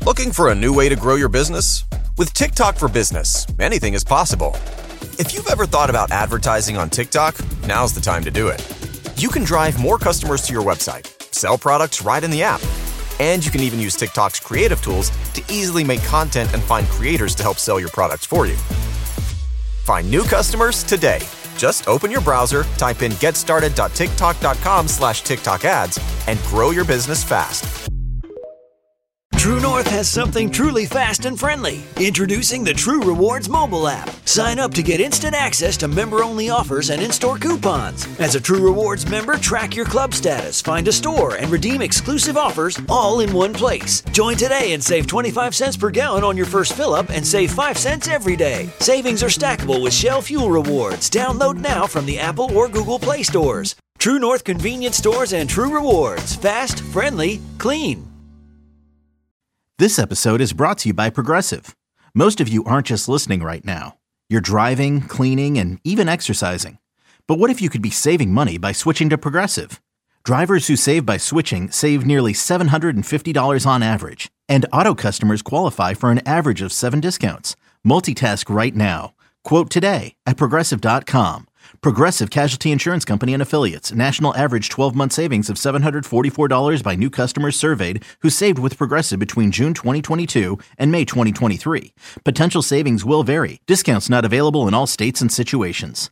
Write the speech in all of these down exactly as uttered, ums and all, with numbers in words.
Looking for a new way to grow your business? With TikTok for Business, anything is possible. If you've ever thought about advertising on TikTok, now's the time to do it. You can drive more customers to your website, sell products right in the app, and you can even use TikTok's creative tools to easily make content and find creators to help sell your products for you. Find new customers today. Just open your browser, type in getstarted.tiktok.com slash TikTok ads, and grow your business fast. True North has something truly fast and friendly. Introducing the True Rewards mobile app. Sign up to get instant access to member-only offers and in-store coupons. As a True Rewards member, track your club status, find a store, and redeem exclusive offers all in one place. Join today and save twenty-five cents per gallon on your first fill-up and save five cents every day. Savings are stackable with Shell Fuel Rewards. Download now from the Apple or Google Play stores. True North convenience stores and True Rewards. Fast, friendly, clean. This episode is brought to you by Progressive. Most of you aren't just listening right now. You're driving, cleaning, and even exercising. But what if you could be saving money by switching to Progressive? Drivers who save by switching save nearly seven hundred fifty dollars on average. And auto customers qualify for an average of seven discounts. Multitask right now. Quote today at Progressive dot com. Progressive Casualty Insurance Company and Affiliates. National average twelve-month savings of seven hundred forty-four dollars by new customers surveyed who saved with Progressive between June twenty twenty-two and May twenty twenty-three. Potential savings will vary. Discounts not available in all states and situations.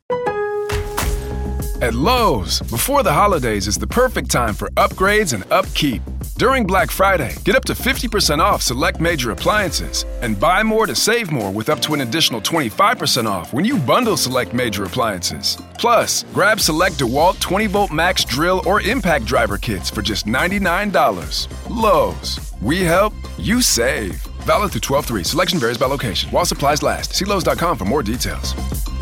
At Lowe's, before the holidays is the perfect time for upgrades and upkeep. During Black Friday, get up to fifty percent off select major appliances and buy more to save more with up to an additional twenty-five percent off when you bundle select major appliances. Plus, grab select DeWalt twenty volt max drill or impact driver kits for just ninety-nine dollars. Lowe's, we help, you save. Valid through twelve three. Selection varies by location. While supplies last. See Lowe's dot com for more details.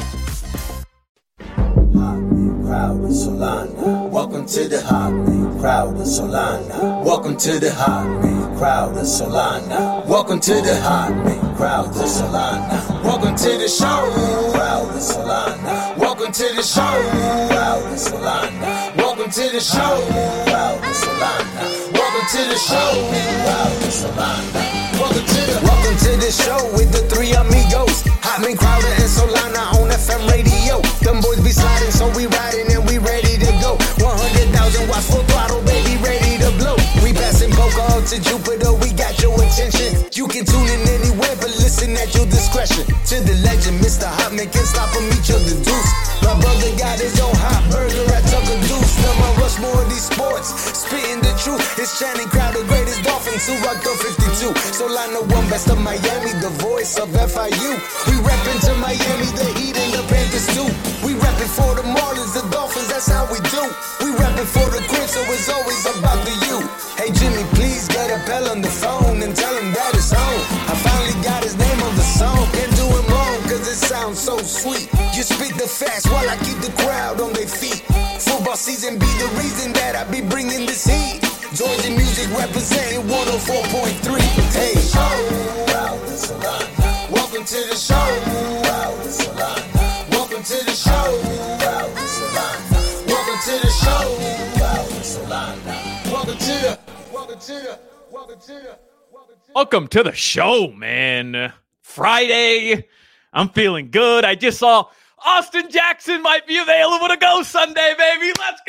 Crowd of Solana. Welcome to the Hotly crowd of Solana. Welcome to the Hotly crowd of Solana. Welcome to the Hotly crowd of Solana. Welcome to the show, crowd of Solana. Welcome to the show, crowd of Solana. Welcome to the show, crowd of Solana. Welcome to the show, crowd of Solana. Welcome to the Welcome to the show with the three amigos, Hotman, Crowder, and Solana on F M radio. Them boys be sliding, so we riding and we ready to go. one hundred thousand watts full throttle, baby, ready to blow. We passing Boca up to Jupiter, we got your attention. You can tune in anywhere, but listen at your discretion. To the legend, Mister Hotman can't stop him, each other deuce. My brother got his own hot burger at Tucker Deuce. Now my rush more of these sports, spitting the truth. It's Channing Crowder, greatest Dolphins who rock the fifty-two. Solana one best of Miami, the voice of F I U. We reppin' to Miami, the Heat and the Panthers too. We reppin' for the Marlins, the Dolphins, that's how we do. We reppin' for the Crips, so it's always about the you. Hey Jimmy, please get a bell on the phone and tell him that it's home. I finally got his name on the song. Can't do him wrong, cause it sounds so sweet. You speak the fast while I keep the crowd on their feet. Football season be the reason that I be bringing this heat. Georgia music representing one oh four point three. Hey, show, crowd of Solana. Welcome to the show, crowd of Solana. Welcome to the show, crowd of Solana. Welcome to the show, crowd of Solana. Welcome to the, welcome to the, welcome to the, welcome to the. Welcome to the show, man. Friday. I'm feeling good. I just saw Austin Jackson might be available to go Sunday, baby. Let's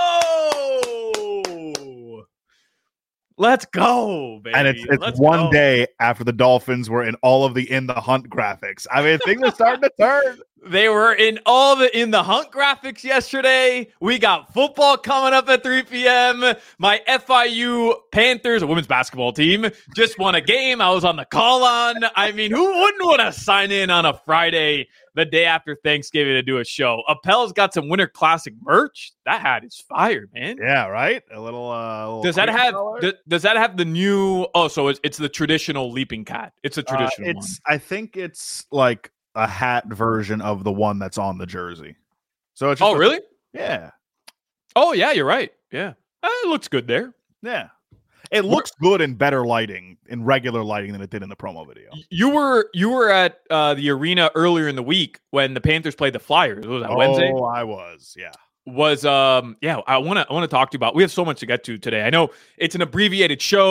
go. Let's go, baby. And it's, it's Let's one go. day after the Dolphins were in all of the In the Hunt graphics. I mean, things are starting to turn. They were in all the in the Hunt graphics yesterday. We got football coming up at three p.m. My F I U Panthers, a women's basketball team, just won a game. I was on the call on. I mean, who wouldn't want to sign in on a Friday, the day after Thanksgiving, to do a show? Appel's got some Winter Classic merch. That hat is fire, man. Yeah, right? A little. Uh, a little does that have color? th- does that have the new? Oh, so it's, it's the traditional leaping cat. It's a traditional uh, it's, one. I think it's like a hat version of the one that's on the jersey. So it's just oh, a, really? Yeah. Oh, yeah, you're right. Yeah. Uh, it looks good there. Yeah. It looks good in better lighting, in regular lighting, than it did in the promo video. You were you were at uh, the arena earlier in the week when the Panthers played the Flyers. What was that, oh, Wednesday? Oh, I was, yeah. Was um yeah, I want to I want to talk to you about. We have so much to get to today. I know it's an abbreviated show.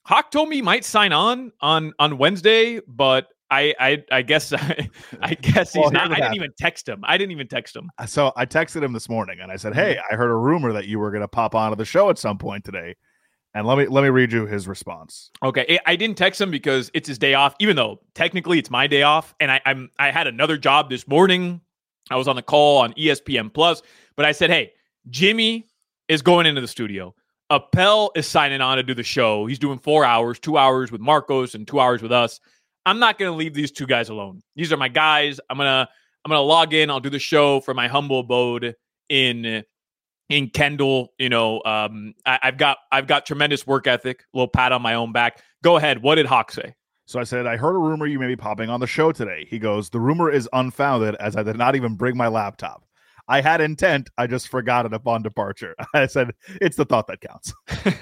Hawk told me he might sign on on on Wednesday, but I I, I guess I, I guess he's well, not. I didn't even text him. I didn't even text him. So I texted him this morning and I said, "Hey, I heard a rumor that you were going to pop onto the show at some point today." And let me let me read you his response. Okay, I didn't text him because it's his day off, even though technically it's my day off. And I, I'm I had another job this morning. I was on the call on E S P N Plus, but I said, "Hey, Jimmy is going into the studio. Appel is signing on to do the show. He's doing four hours, two hours with Marcos and two hours with us. I'm not going to leave these two guys alone. These are my guys. I'm gonna I'm gonna log in. I'll do the show from my humble abode in." in Kendall, you know, um, I, I've got I've got tremendous work ethic, a little pat on my own back. Go ahead. What did Hawk say? So I said, I heard a rumor you may be popping on the show today. He goes, the rumor is unfounded as I did not even bring my laptop. I had intent. I just forgot it upon departure. I said, it's the thought that counts.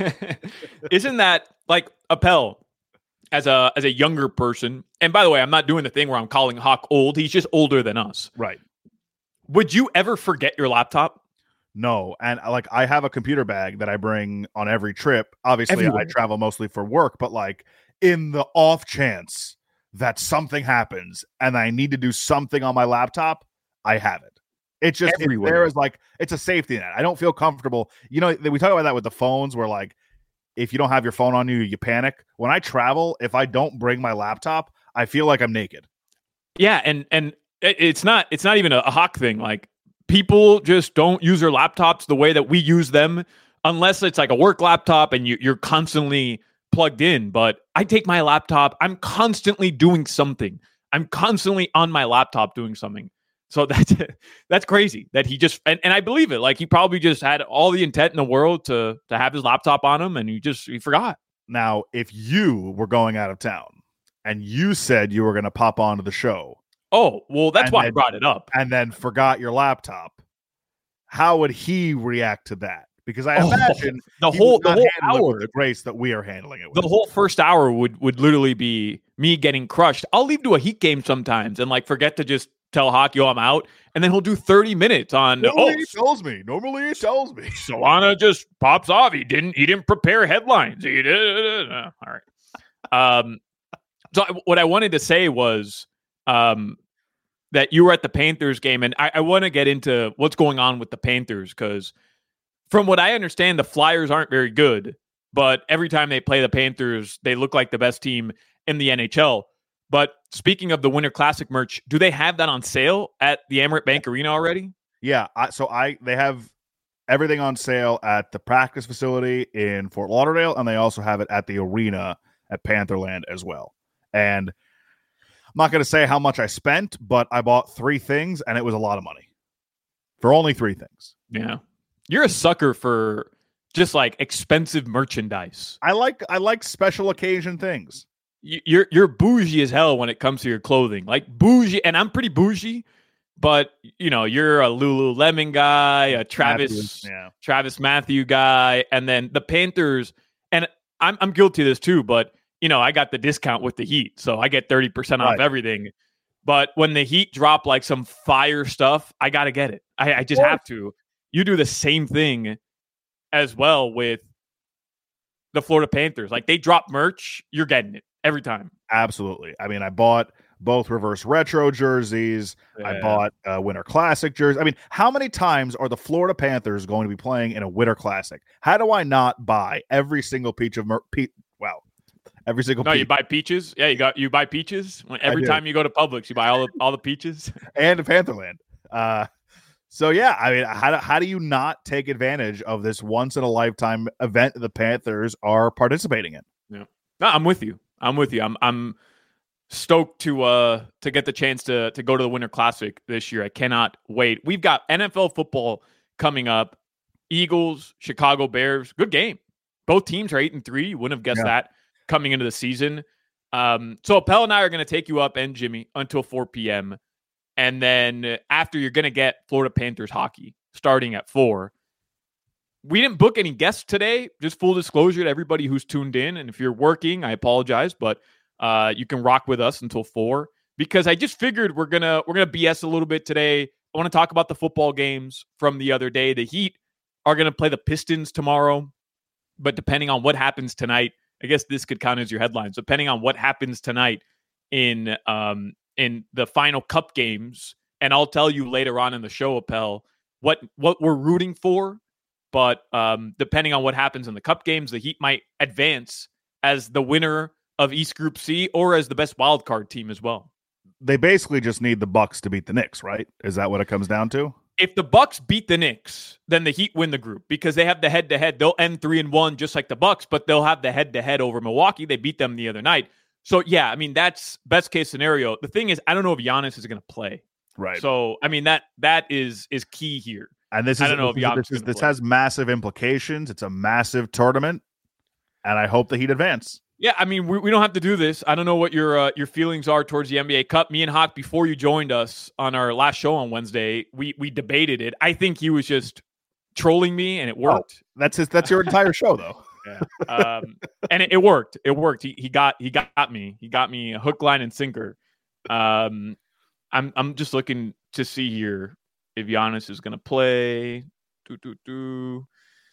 Isn't that like Appel as a as a younger person? And by the way, I'm not doing the thing where I'm calling Hawk old. He's just older than us. Right. Would you ever forget your laptop? No, and like I have a computer bag that I bring on every trip. Obviously, Everywhere. I travel mostly for work, but like in the off chance that something happens and I need to do something on my laptop, I have it. It's just it, there is like it's a safety net. I don't feel comfortable. You know, we talk about that with the phones, where like if you don't have your phone on you, you panic. When I travel, if I don't bring my laptop, I feel like I'm naked. Yeah, and and it's not it's not even a, a Hawk thing. Like, people just don't use their laptops the way that we use them, unless it's like a work laptop and you, you're constantly plugged in. But I take my laptop. I'm constantly doing something. I'm constantly on my laptop doing something. So that's that's crazy that he just and, and I believe it. Like, he probably just had all the intent in the world to to have his laptop on him, and he just he forgot. Now, if you were going out of town and you said you were going to pop onto the show. Oh, well, that's why then, I brought it up. And then forgot your laptop. How would he react to that? Because I oh, imagine the whole the whole hour, with the grace that we are handling it with. The whole first hour would would literally be me getting crushed. I'll leave to a Heat game sometimes and like forget to just tell Hawk, yo, I'm out, and then he'll do thirty minutes on. Normally oh, he tells me. Normally he tells me. Solana just pops off. He didn't. He didn't prepare headlines. He did. Uh, all right. Um. So what I wanted to say was, um, that you were at the Panthers game, and I, I want to get into what's going on with the Panthers, because from what I understand, the Flyers aren't very good, but every time they play the Panthers, they look like the best team in the N H L. But speaking of the Winter Classic merch, do they have that on sale at the Amerant Bank Arena already? Yeah, I, so I they have everything on sale at the practice facility in Fort Lauderdale, and they also have it at the arena at Pantherland as well. And I'm not going to say how much I spent, but I bought three things, and it was a lot of money for only three things. Yeah. You're a sucker for just like expensive merchandise. I like I like special occasion things. You're you're bougie as hell when it comes to your clothing. Like bougie, and I'm pretty bougie, but you know, you're a Lululemon guy, a Travis Matthew, yeah. Travis Matthew guy, and then the Panthers, and I'm I'm guilty of this too, but you know, I got the discount with the Heat, so I get thirty percent off right. everything. But when the Heat drop like some fire stuff, I got to get it. I, I just have to. You do the same thing as well with the Florida Panthers. Like, they drop merch, you're getting it every time. Absolutely. I mean, I bought both reverse retro jerseys. Yeah. I bought a Winter Classic jersey. I mean, how many times are the Florida Panthers going to be playing in a Winter Classic? How do I not buy every single peach of mer- pe- wow. Every single no, peach. You buy peaches. Yeah, you got you buy peaches every time you go to Publix. You buy all the all the peaches and Pantherland. Uh, so yeah, I mean, how do, how do you not take advantage of this once in a lifetime event the Panthers are participating in? Yeah, no, I'm with you. I'm with you. I'm I'm stoked to uh to get the chance to to go to the Winter Classic this year. I cannot wait. We've got N F L football coming up. Eagles, Chicago Bears. Good game. Both teams are eight and three. You wouldn't have guessed yeah. that coming into the season. Um, so Appel and I are going to take you up, and Jimmy, until four p.m. And then after, you're going to get Florida Panthers hockey starting at four. We didn't book any guests today. Just full disclosure to everybody who's tuned in. And if you're working, I apologize, but uh, you can rock with us until four, because I just figured we're going to we're gonna B S a little bit today. I want to talk about the football games from the other day. The Heat are going to play the Pistons tomorrow, but depending on what happens tonight, I guess this could count as your headlines. Depending on what happens tonight in um, in the final cup games, and I'll tell you later on in the show, Appel, what what we're rooting for. But um, depending on what happens in the cup games, the Heat might advance as the winner of East Group C or as the best wild card team as well. They basically just need the Bucks to beat the Knicks, right? Is that what it comes down to? If the Bucks beat the Knicks, then the Heat win the group because they have the head-to-head. They'll end three and one just like the Bucks, but they'll have the head-to-head over Milwaukee. They beat them the other night. So, yeah, I mean, that's best case scenario. The thing is, I don't know if Giannis is going to play. Right. So, I mean, that that is is key here. And this is, I don't know this, if Giannis this, is, this has massive implications. It's a massive tournament, and I hope the Heat advance. Yeah, I mean, we, we don't have to do this. I don't know what your uh, your feelings are towards the N B A Cup. Me and Hawk, before you joined us on our last show on Wednesday, we we debated it. I think he was just trolling me, and it worked. Oh, that's his. That's your entire show, though. Yeah. Um, and it, it worked. It worked. He he got he got me. He got me a hook, line, and sinker. Um, I'm I'm just looking to see here if Giannis is going to play. Do do do.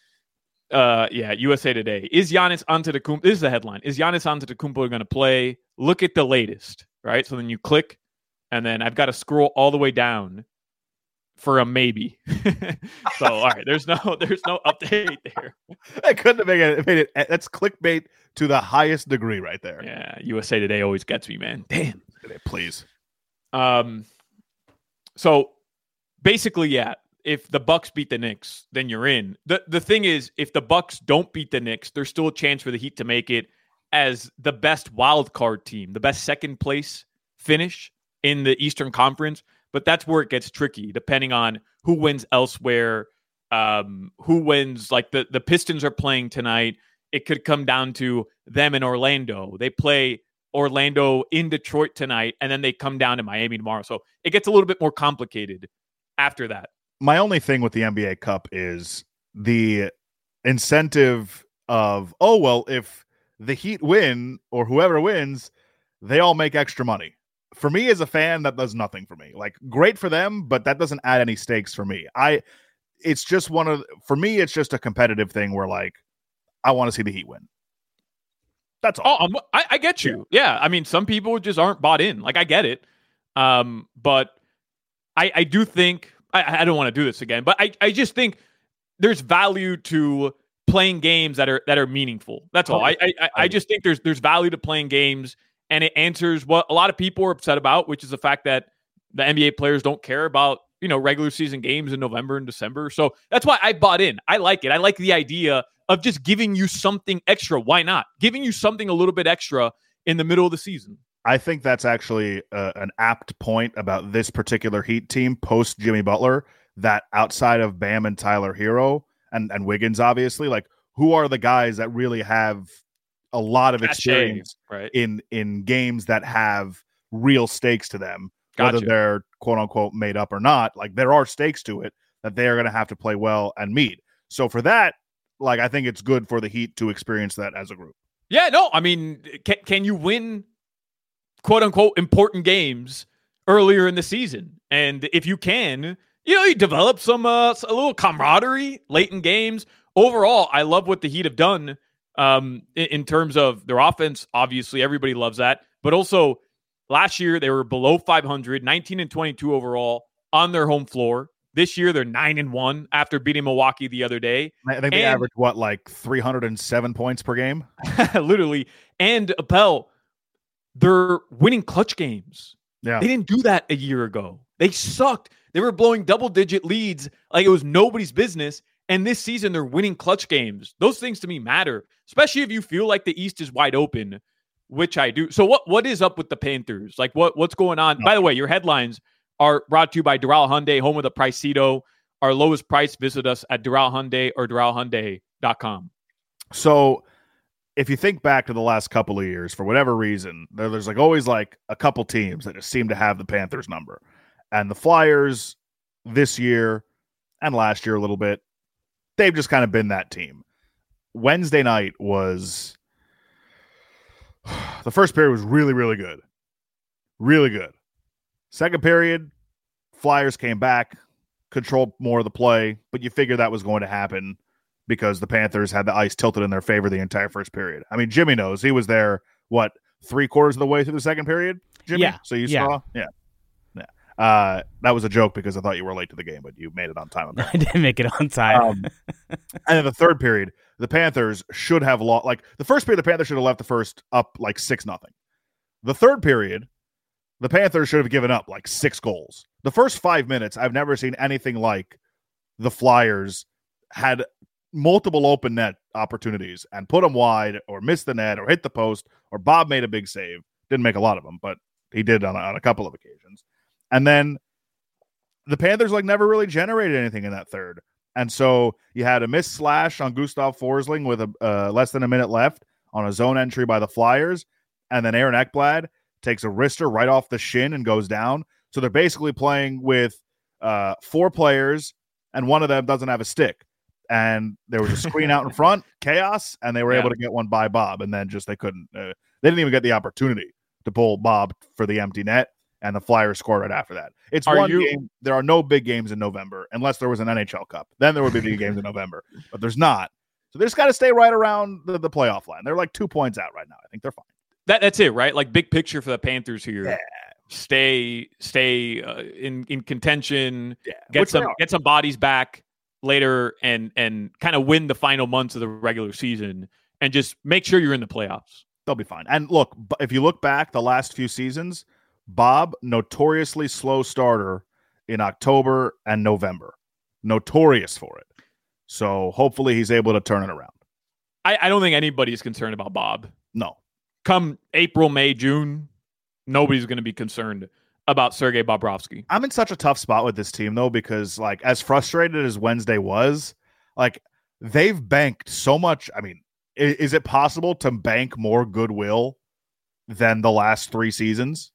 Uh, yeah, U S A Today. Is Giannis Antetokounmpo? This is the headline. Is Giannis Antetokounmpo going to play? Look at the latest, right? So then you click, and then I've got to scroll all the way down for a maybe. So all right, there's no there's no update there. I couldn't have made it, made it. That's clickbait to the highest degree, right there. Yeah, U S A Today always gets me, man. Damn. Please. Um. So basically, yeah. If the Bucks beat the Knicks, then you're in. The the thing is, if the Bucks don't beat the Knicks, there's still a chance for the Heat to make it as the best wild card team, the best second place finish in the Eastern Conference. But that's where it gets tricky, depending on who wins elsewhere, um, who wins. Like the, the Pistons are playing tonight. It could come down to them in Orlando. They play Orlando in Detroit tonight, and then they come down to Miami tomorrow. So it gets a little bit more complicated after that. My only thing with the N B A Cup is the incentive of, oh, well, if the Heat win or whoever wins, they all make extra money. For me as a fan, that does nothing for me. Like, great for them, but that doesn't add any stakes for me. I, it's just one of, for me, it's just a competitive thing where, like, I want to see the Heat win. That's all. Oh, I'm, I, I get you. Yeah. yeah. I mean, some people just aren't bought in. Like, I get it. Um, but I, I do think, I, I don't want to do this again, but I, I just think there's value to playing games that are that are meaningful. That's all. I I, I just think there's there's value to playing games, and it answers what a lot of people are upset about, which is the fact that the N B A players don't care about, you know, regular season games in November and December. So that's why I bought in. I like it. I like the idea of just giving you something extra. Why not? Giving you something a little bit extra in the middle of the season. I think that's actually uh, an apt point about this particular Heat team post Jimmy Butler, that outside of Bam and Tyler Hero and, and Wiggins, obviously, like, who are the guys that really have a lot of experience right. in, in games that have real stakes to them, Gotcha. whether they're quote unquote made up or not. Like, there are stakes to it that they are going to have to play well and meet. So for that, like, I think it's good for the Heat to experience that as a group. Yeah, no, I mean, can, can you win quote unquote important games earlier in the season? And if you can, you know, you develop some uh, a little camaraderie late in games. Overall, I love what the Heat have done um, in, in terms of their offense. Obviously, everybody loves that. But also, last year they were below five hundred, nineteen and twenty-two overall on their home floor. This year they're nine and one after beating Milwaukee the other day. I think they and, averaged what, like three hundred seven points per game, literally. And Appel, they're winning clutch games. Yeah. They didn't do that a year ago. They sucked. They were blowing double-digit leads like it was nobody's business. And this season, they're winning clutch games. Those things to me matter, especially if you feel like the East is wide open, which I do. So what what is up with the Panthers? Like, what what's going on? No. By the way, your headlines are brought to you by Doral Hyundai, home of the Pricito. Our lowest price, visit us at Doral Hyundai or Doral Hyundai dot com. So if you think back to the last couple of years, for whatever reason, there, there's like always like a couple teams that just seem to have the Panthers number. And the Flyers this year and last year a little bit, they've just kind of been that team. Wednesday night was the first period was really, really good. Really good. Second period, Flyers came back, controlled more of the play, but you figure that was going to happen because the Panthers had the ice tilted in their favor the entire first period. I mean, Jimmy knows. He was there, what, three quarters of the way through the second period, Jimmy? Yeah. So you yeah. saw? Yeah. Yeah. Uh, that was a joke because I thought you were late to the game, but you made it on time. I didn't make it on time. Um, and in the third period, the Panthers should have lost. Like, the first period, the Panthers should have left the first up like six nothing. The third period, the Panthers should have given up like six goals. The first five minutes, I've never seen anything like the Flyers had multiple open net opportunities and put them wide or missed the net or hit the post, or Bob made a big save. Didn't make a lot of them, but he did on a, on a couple of occasions. And then the Panthers like never really generated anything in that third. And so you had a missed slash on Gustav Forsling with a uh, less than a minute left on a zone entry by the Flyers. And then Aaron Ekblad takes a wrister right off the shin and goes down. So they're basically playing with uh, four players, and one of them doesn't have a stick. And there was a screen out in front, chaos, and they were yeah. able to get one by Bob, and then just they couldn't. Uh, they didn't even get the opportunity to pull Bob for the empty net, and the Flyers scored right after that. It's are one you... game. There are no big games in November unless there was an N H L Cup. Then there would be big games in November, but there's not. So they just got to stay right around the, the playoff line. They're like two points out right now. I think they're fine. That That's it, right? Like, big picture for the Panthers here. Yeah. Stay stay uh, in, in contention, yeah. get Which some get some bodies back later, and and kind of win the final months of the regular season, and just make sure you're in the playoffs. They'll be fine. And look, if you look back the last few seasons, Bob, notoriously slow starter in October and November. Notorious for it. So hopefully he's able to turn it around. I, I don't think anybody's concerned about Bob. No. Come April, May, June, nobody's going to be concerned about Sergei Bobrovsky. I'm in such a tough spot with this team, though, because, like, as frustrated as Wednesday was, like, they've banked so much. I mean, is, is it possible to bank more goodwill than the last three seasons?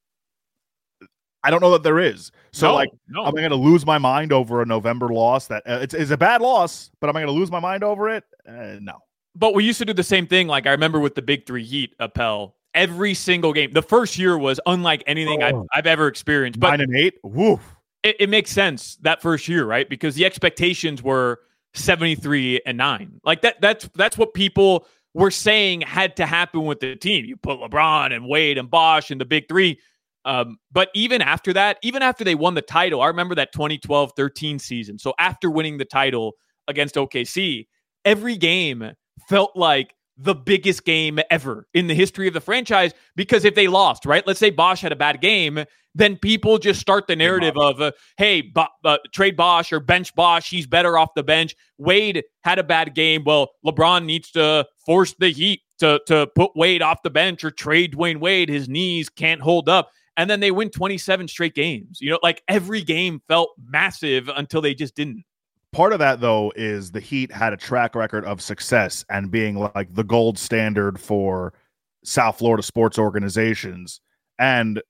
I don't know that there is. So, no, like, no. am I going to lose my mind over a November loss? That uh, it's, it's a bad loss, but am I going to lose my mind over it? Uh, no. But we used to do the same thing. Like, I remember with the Big Three Heat, Appel, every single game. The first year was unlike anything oh. I've, I've ever experienced. But Nine and eight? Woof. It, it makes sense that first year, right? Because the expectations were seventy-three and nine. Like, that. that's that's what people were saying had to happen with the team. You put LeBron and Wade and Bosch in the Big Three. Um, but even after that, even after they won the title, I remember that twenty twelve thirteen season. So after winning the title against O K C, every game felt like the biggest game ever in the history of the franchise, because if they lost, right, let's say Bosch had a bad game, then people just start the narrative of, uh, hey, Bo- uh, trade Bosch or bench Bosch. He's better off the bench. Wade had a bad game. Well, LeBron needs to force the Heat to, to put Wade off the bench or trade Dwayne Wade. His knees can't hold up. And then they win twenty-seven straight games. You know, like, every game felt massive until they just didn't. Part of that, though, is the Heat had a track record of success and being like the gold standard for South Florida sports organizations, and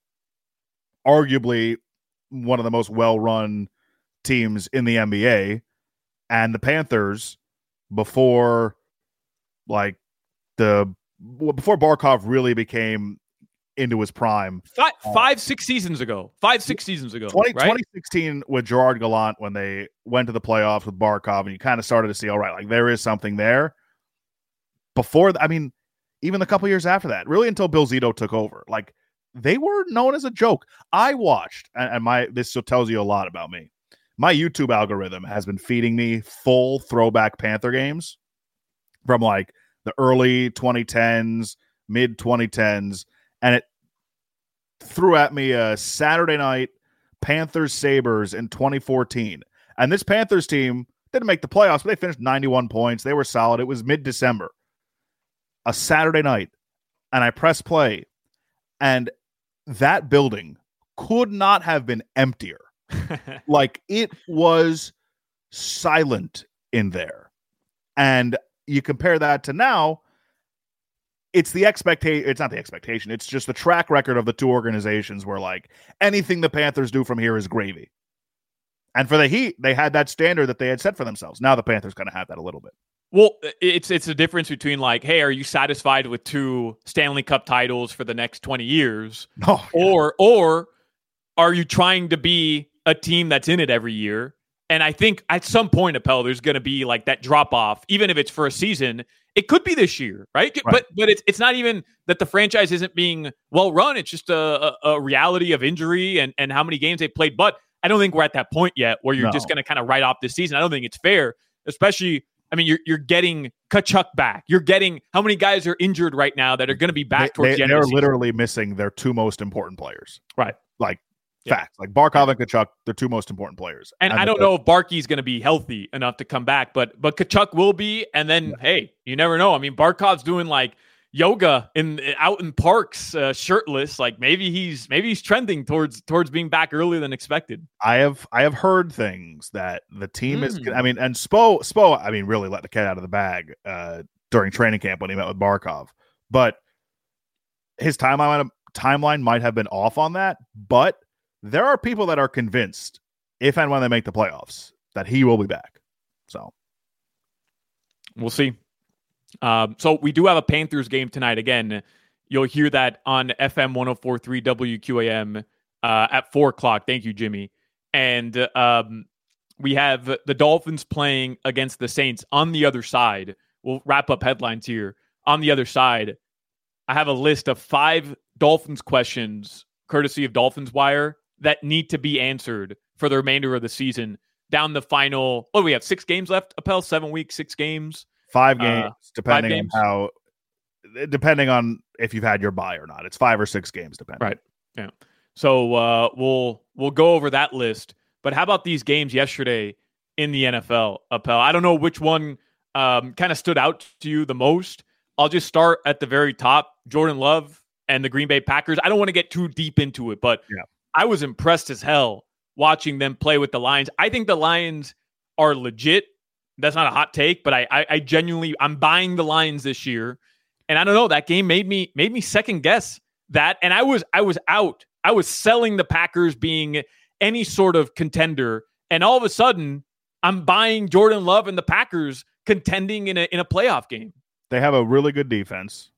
arguably one of the most well-run teams in the N B A. And the Panthers, before like the before Barkov really became into his prime, five, five uh, six seasons ago, five, six seasons ago, twenty, right? twenty sixteen with Gerard Gallant, when they went to the playoffs with Barkov, and you kind of started to see, all right, like, there is something there. Before, I mean, even a couple years after that, really until Bill Zito took over, like, they were known as a joke. I watched, and, and my this tells you a lot about me. My YouTube algorithm has been feeding me full throwback Panther games from like the early twenty tens, mid twenty tens, and it threw at me a Saturday night Panthers Sabres in twenty fourteen. And this Panthers team didn't make the playoffs, but they finished ninety-one points. They were solid. It was mid-December. A Saturday night. And I press play. And that building could not have been emptier. Like, it was silent in there. And you compare that to now, it's the expectation. It's not the expectation. It's just the track record of the two organizations where, like, anything the Panthers do from here is gravy. And for the Heat, they had that standard that they had set for themselves. Now the Panthers kind of have that a little bit. Well, it's it's a difference between, like, hey, are you satisfied with two Stanley Cup titles for the next twenty years? Oh, yeah. Or or are you trying to be a team that's in it every year And I think at some point, Appel, there's going to be like that drop off, even if it's for a season. It could be this year, right? right. But but it's it's not even that the franchise isn't being well run. It's just a, a, a reality of injury and, and how many games they played. But I don't think we're at that point yet where you're no. just going to kind of write off this season. I don't think it's fair, especially, I mean, you're you're getting Tkachuk back. You're getting how many guys are injured right now that are going to be back they, towards they, the end They're of the literally missing their two most important players. Right. Like, Yeah. Facts. Like Barkov and Tkachuk, they're two most important players. And, and I don't know if Barkey's going to be healthy enough to come back, but but Tkachuk will be. And then, yeah. hey, you never know. I mean, Barkov's doing like yoga in out in parks, uh, shirtless. Like maybe he's maybe he's trending towards towards being back earlier than expected. I have I have heard things that the team mm. is. I mean, and Spo Spo. I mean, really let the cat out of the bag uh, during training camp when he met with Barkov, but his timeline timeline might have been off on that, but. There are people that are convinced, if and when they make the playoffs, that he will be back. So we'll see. Um, so we do have a Panthers game tonight. Again, you'll hear that on F M one oh four point three W Q A M uh, at four o'clock. Thank you, Jimmy. And um, we have the Dolphins playing against the Saints on the other side. We'll wrap up headlines here. On the other side, I have a list of five Dolphins questions, courtesy of Dolphins Wire, that need to be answered for the remainder of the season down the final. Oh, we have six games left, Appel, seven weeks, six games. Five games, uh, depending five games. on how, depending on if you've had your bye or not. It's five or six games, depending. Right. Yeah. So uh, we'll we'll go over that list. But how about these games yesterday in the N F L, Appel? I don't know which one um, kind of stood out to you the most. I'll just start at the very top. Jordan Love and the Green Bay Packers. I don't want to get too deep into it, but yeah. I was impressed as hell watching them play with the Lions. I think the Lions are legit. That's not a hot take, but I, I, I genuinely, I'm buying the Lions this year. And I don't know, that game made me made me second guess that. And I was I was out. I was selling the Packers being any sort of contender. And all of a sudden, I'm buying Jordan Love and the Packers contending in a in a playoff game. They have a really good defense,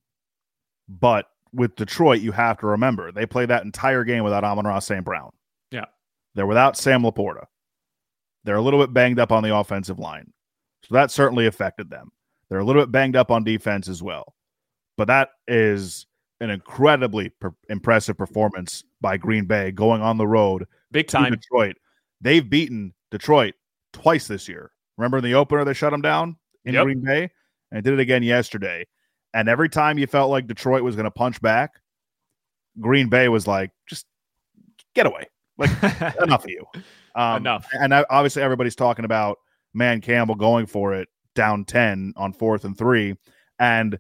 but with Detroit, you have to remember, they played that entire game without Amon-Ra Saint Brown. Yeah. They're without Sam Laporta. They're a little bit banged up on the offensive line. So that certainly affected them. They're a little bit banged up on defense as well. But that is an incredibly per- impressive performance by Green Bay going on the road. Big time. Detroit. They've beaten Detroit twice this year. Remember in the opener, they shut them down in yep. Green Bay? And did it again yesterday. And every time you felt like Detroit was going to punch back, Green Bay was like, just get away. Like, enough of you. Um, enough. And I, obviously everybody's talking about Man Campbell going for it down ten on fourth and three. And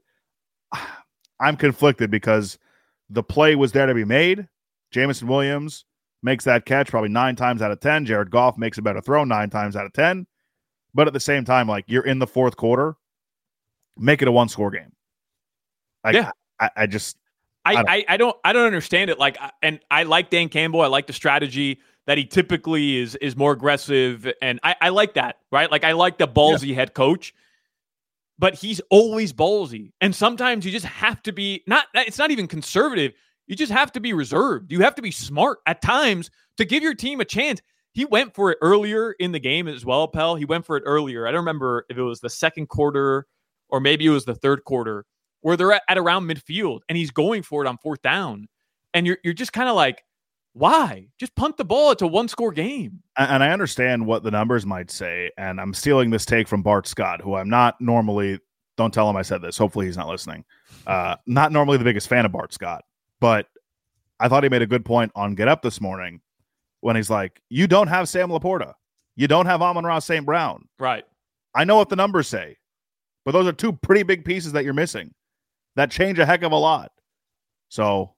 I'm conflicted because the play was there to be made. Jameson Williams makes that catch probably nine times out of ten. Jared Goff makes a better throw nine times out of ten. But at the same time, like, you're in the fourth quarter, make it a one-score game. Like, yeah, I, I just I, I don't. I, I don't I don't understand it. Like, and I like Dan Campbell. I like the strategy that he typically is is more aggressive, and I, I like that, right? Like, I like the ballsy yeah. head coach, but he's always ballsy, and sometimes you just have to be not. It's not even conservative. You just have to be reserved. You have to be smart at times to give your team a chance. He went for it earlier in the game as well, Pell. He went for it earlier. I don't remember if it was the second quarter or maybe it was the third quarter, where they're at, at around midfield, and he's going for it on fourth down. And you're you're just kind of like, why? Just punt the ball. It's a one-score game. And I understand what the numbers might say, and I'm stealing this take from Bart Scott, who I'm not normally, don't tell him I said this. Hopefully he's not listening. Uh, not normally the biggest fan of Bart Scott, but I thought he made a good point on Get Up this morning when he's like, you don't have Sam Laporta. You don't have Amon-Ra Saint Brown. Right. I know what the numbers say, but those are two pretty big pieces that you're missing that change a heck of a lot. So,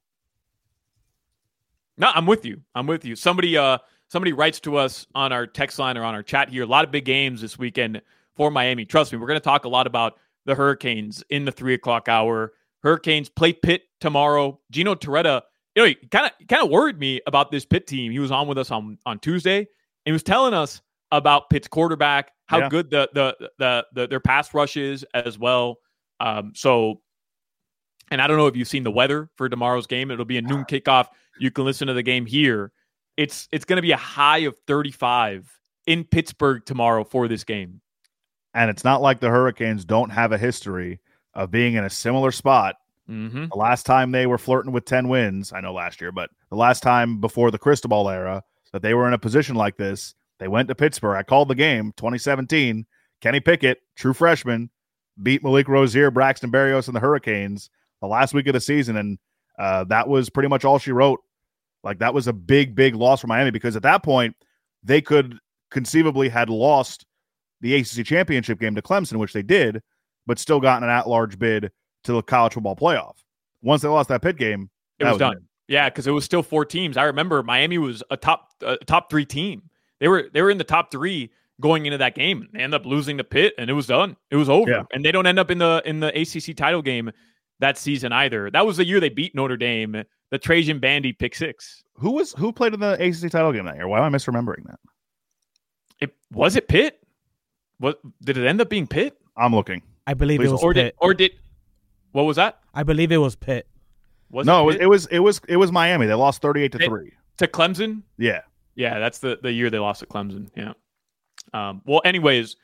no, I'm with you. I'm with you. Somebody, uh, somebody writes to us on our text line or on our chat here. A lot of big games this weekend for Miami. Trust me, we're going to talk a lot about the Hurricanes in the three o'clock hour. Hurricanes play Pitt tomorrow. Gino Torretta, you know, he kind of kind of worried me about this Pitt team. He was on with us on, on Tuesday, and he was telling us about Pitt's quarterback, how yeah. good the, the the the their pass rush is as well. Um, so. And I don't know if you've seen the weather for tomorrow's game. It'll be a noon kickoff. You can listen to the game here. It's it's going to be a high of thirty-five in Pittsburgh tomorrow for this game. And it's not like the Hurricanes don't have a history of being in a similar spot. Mm-hmm. The last time they were flirting with ten wins, I know last year, but the last time before the Cristobal era that they were in a position like this, they went to Pittsburgh. I called the game, twenty seventeen. Kenny Pickett, true freshman, beat Malik Rozier, Braxton Berrios, and the Hurricanes the last week of the season, and uh, that was pretty much all she wrote. Like, that was a big, big loss for Miami because at that point, they could conceivably had lost the A C C championship game to Clemson, which they did, but still gotten an at-large bid to the college football playoff. Once they lost that Pitt game, it was, was done. It. Yeah, because it was still four teams. I remember Miami was a top a top three team. They were they were in the top three going into that game. They ended up losing to Pitt, and it was done. It was over. Yeah. And they don't end up in the in the A C C title game that season either. That was the year they beat Notre Dame. The Trajan Bandy pick six. Who was who played in the A C C title game that year? Why am I misremembering that? It was it Pitt? What did it end up being Pitt? I'm looking. I believe Please. it was or Pitt. Did, or did what was that? I believe it was Pitt. Was no, it, it was it was it was Miami. They lost thirty-eight to Pitt, three to Clemson. Yeah, yeah, that's the, the year they lost to Clemson. Yeah. Um, well, anyways,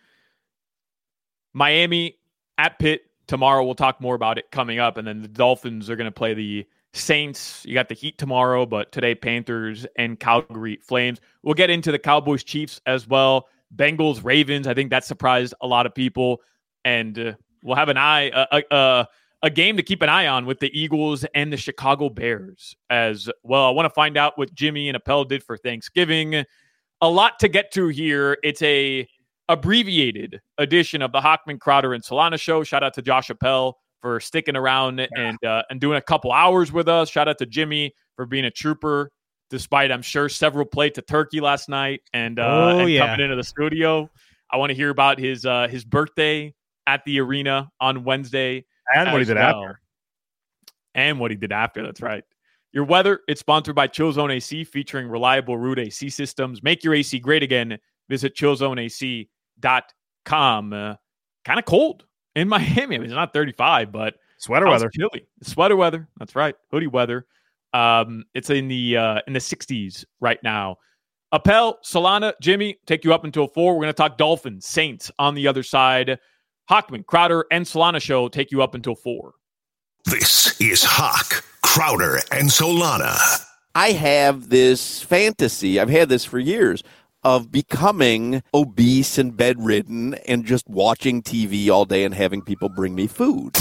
Miami at Pitt tomorrow. We'll talk more about it coming up, and then the Dolphins are going to play the Saints. You got the Heat tomorrow, but today Panthers and Calgary Flames. We'll get into the Cowboys Chiefs as well. Bengals Ravens. I think that surprised a lot of people, and uh, we'll have an eye a, a, a game to keep an eye on with the Eagles and the Chicago Bears as well. I want to find out what Jimmy and Appel did for Thanksgiving. A lot to get to here. It's a abbreviated edition of the Hochman, Crowder, and Solana show. Shout out to Josh Appel for sticking around and uh, and doing a couple hours with us. Shout out to Jimmy for being a trooper, despite, I'm sure, several plates of turkey last night and, uh, oh, and yeah. coming into the studio. I want to hear about his uh, his birthday at the arena on Wednesday. And what he did well. after. And what he did after, that's right. Your weather, it's sponsored by ChillZone A C, featuring reliable Root A C systems. Make your A C great again. Visit chill zone A C dot com. Uh, kind of cold in Miami. I mean, it's not thirty-five, but sweater weather. Chilly. Sweater weather. That's right. Hoodie weather. Um, it's in the uh, in the sixties right now. Appel, Solana, Jimmy, take you up until four. We're going to talk Dolphins, Saints on the other side. Hochman, Crowder, and Solana show take you up until four. This is Hawk, Crowder, and Solana. I have this fantasy, I've had this for years, of becoming obese and bedridden and just watching T V all day and having people bring me food.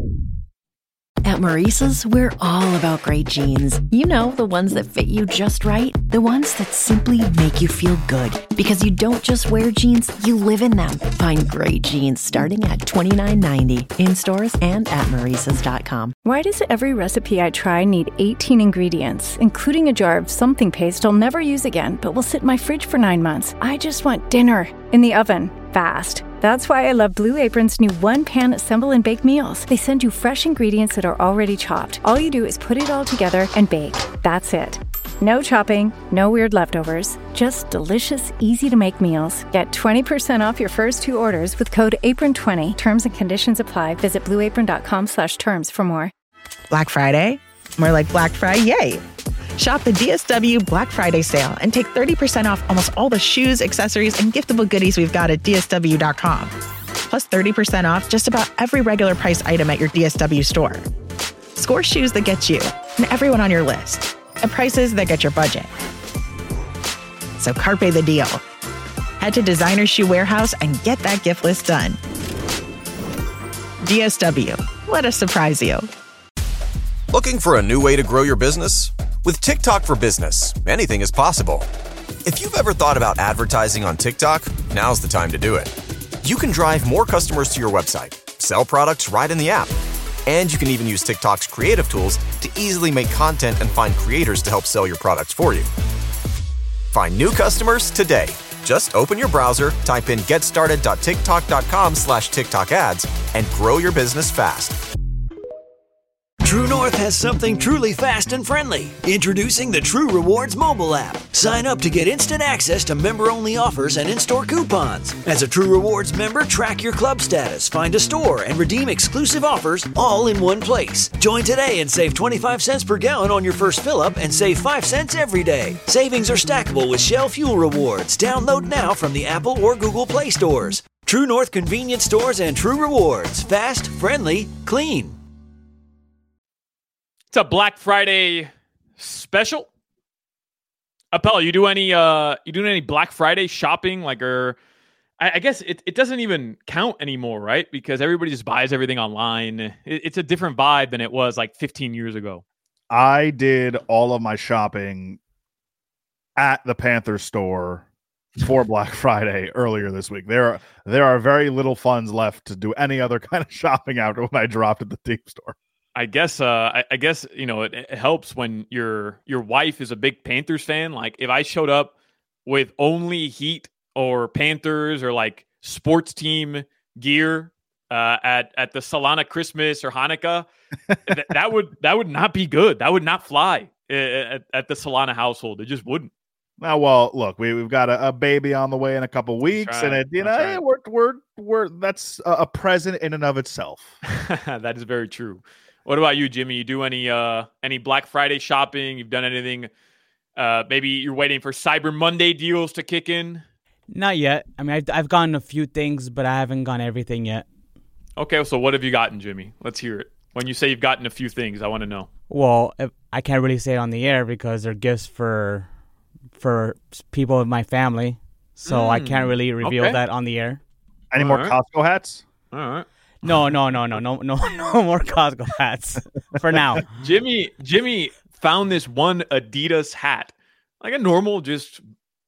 At Maurice's, we're all about great jeans. You know, the ones that fit you just right. The ones that simply make you feel good. Because you don't just wear jeans, you live in them. Find great jeans starting at twenty-nine ninety in stores and at maurices dot com. Why does every recipe I try need eighteen ingredients, including a jar of something paste I'll never use again, but will sit in my fridge for nine months? I just want dinner in the oven, fast. That's why I love Blue Apron's new one-pan assemble and bake meals. They send you fresh ingredients that are already chopped. All you do is put it all together and bake. That's it. No chopping, no weird leftovers. Just delicious, easy-to-make meals. Get twenty percent off your first two orders with code apron twenty. Terms and conditions apply. Visit blue apron dot com slash terms for more. Black Friday? More like Black Friday, yay! Shop the D S W Black Friday sale and take thirty percent off almost all the shoes, accessories, and giftable goodies we've got at D S W dot com. Plus thirty percent off just about every regular price item at your D S W store. Score shoes that get you and everyone on your list at prices that get your budget. So carpe the deal. Head to Designer Shoe Warehouse and get that gift list done. D S W. Let us surprise you. Looking for a new way to grow your business? With TikTok for Business, anything is possible. If you've ever thought about advertising on TikTok, now's the time to do it. You can drive more customers to your website, sell products right in the app, and you can even use TikTok's creative tools to easily make content and find creators to help sell your products for you. Find new customers today. Just open your browser, type in getstarted dot tiktok dot com slash TikTok ads, and grow your business fast. True North has something truly fast and friendly. Introducing the True Rewards mobile app. Sign up to get instant access to member-only offers and in-store coupons. As a True Rewards member, track your club status, find a store, and redeem exclusive offers all in one place. Join today and save twenty-five cents per gallon on your first fill-up and save five cents every day. Savings are stackable with Shell Fuel Rewards. Download now from the Apple or Google Play stores. True North convenience stores and True Rewards. Fast, friendly, clean. It's a Black Friday special. Appel, you do any uh you doing any Black Friday shopping? Like, or I, I guess it, it doesn't even count anymore, right? Because everybody just buys everything online. It, it's a different vibe than it was like fifteen years ago. I did all of my shopping at the Panthers store for Black Friday earlier this week. There are there are very little funds left to do any other kind of shopping after when I dropped at the team store. I guess, uh, I, I guess you know it, it helps when your your wife is a big Panthers fan. Like, if I showed up with only Heat or Panthers or like sports team gear uh, at at the Solana Christmas or Hanukkah, th- that would that would not be good. That would not fly at, at the Solana household. It just wouldn't. Now, well, look, we we've got a, a baby on the way in a couple weeks, right. and it, you That's know, right. we're we're we're that's a, a present in and of itself. That is very true. What about you, Jimmy? You do any uh any Black Friday shopping? You've done anything? Uh, maybe you're waiting for Cyber Monday deals to kick in. Not yet. I mean, I've I've gotten a few things, but I haven't gotten everything yet. Okay, so what have you gotten, Jimmy? Let's hear it. When you say you've gotten a few things, I want to know. Well, if, I can't really say it on the air because they're gifts for for people of my family, so mm, I can't really reveal okay. that on the air. Any All more right. Costco hats? All right. No, no, no, no, no, no, no more Costco hats for now. Jimmy, Jimmy found this one Adidas hat, like a normal just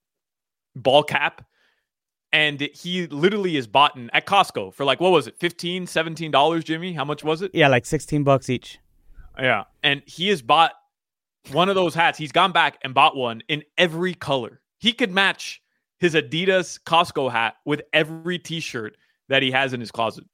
ball cap, and he literally is bought in at Costco for like, what was it, fifteen dollars, seventeen dollars, Jimmy? How much was it? Yeah, like sixteen bucks each. Yeah, and he has bought one of those hats. He's gone back and bought one in every color. He could match his Adidas Costco hat with every T-shirt that he has in his closet.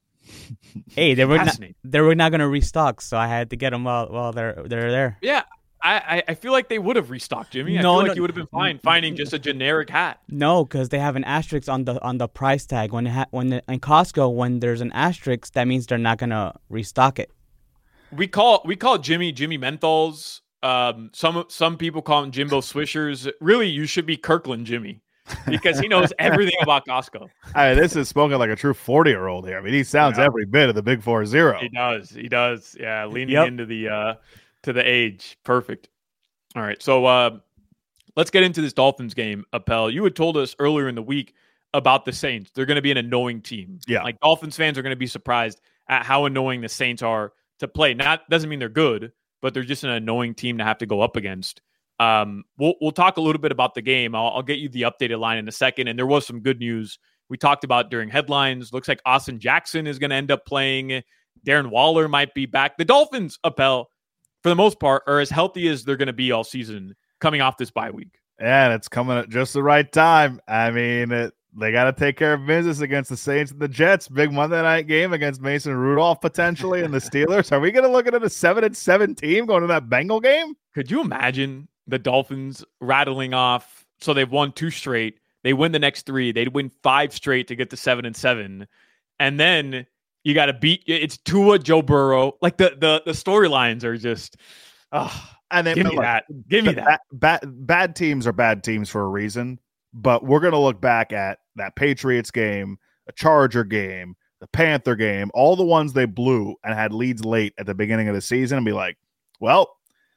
Hey, they were not, they were not going to restock, so I had to get them while while they're they're there. Yeah, I, I feel like they would have restocked, Jimmy. I No, feel like no, you would have been fine finding just a generic hat. No, because they have an asterisk on the on the price tag. When it ha- when the, in Costco, when there's an asterisk, that means they're not going to restock it. We call we call Jimmy Jimmy Menthols. Um, some some people call him Jimbo Swishers. Really, you should be Kirkland Jimmy, because he knows everything about Costco. I mean, this is spoken like a true forty-year-old here. I mean, he sounds Yeah. every bit of the big four zero. He does. He does. Yeah, leaning Yep. into the uh, to the age. Perfect. All right, so uh, let's get into this Dolphins game, Appel. You had told us earlier in the week about the Saints. They're going to be an annoying team. Yeah. Like, Dolphins fans are going to be surprised at how annoying the Saints are to play. Not doesn't mean they're good, but they're just an annoying team to have to go up against. Um, we'll we'll talk a little bit about the game. I'll, I'll get you the updated line in a second. And there was some good news we talked about during headlines. Looks like Austin Jackson is going to end up playing. Darren Waller might be back. The Dolphins, Appel, for the most part, are as healthy as they're going to be all season coming off this bye week. And it's coming at just the right time. I mean, it, they got to take care of business against the Saints and the Jets. Big Monday night game against Mason Rudolph potentially and the Steelers. Are we going to look at a seven and seven team going to that Bengal game? Could you imagine the Dolphins rattling off? So they've won two straight. They win the next three. They'd win five straight to get to seven and seven. And then you got to beat it's Tua, Joe Burrow. Like the the the storylines are just, oh, And then give me look, that. Give me that. Bad, bad, bad teams are bad teams for a reason. But we're going to look back at that Patriots game, a Charger game, the Panther game, all the ones they blew and had leads late at the beginning of the season and be like, well,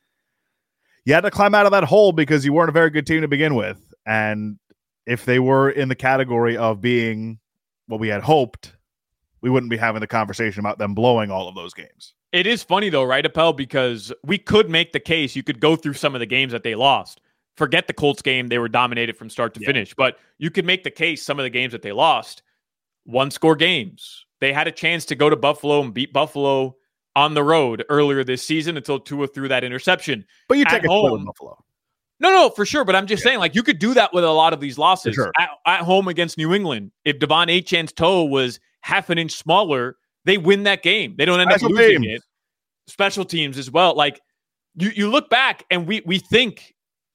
you had to climb out of that hole because you weren't a very good team to begin with. And if they were in the category of being what we had hoped, we wouldn't be having the conversation about them blowing all of those games. It is funny, though, right, Appel? Because we could make the case. You could go through some of the games that they lost. Forget the Colts game. They were dominated from start to Yeah. finish. But you could make the case some of the games that they lost, one-score games. They had a chance to go to Buffalo and beat Buffalo on the road earlier this season until Tua threw that interception. But you At take a home, split with Buffalo. No, no, for sure. But I'm just saying, like, you could do that with a lot of these losses. For sure. At, at home against New England, if Devon Achane's toe was half an inch smaller, they win that game. They don't end Special up losing teams. it. special teams as well. Like you, you look back and we we think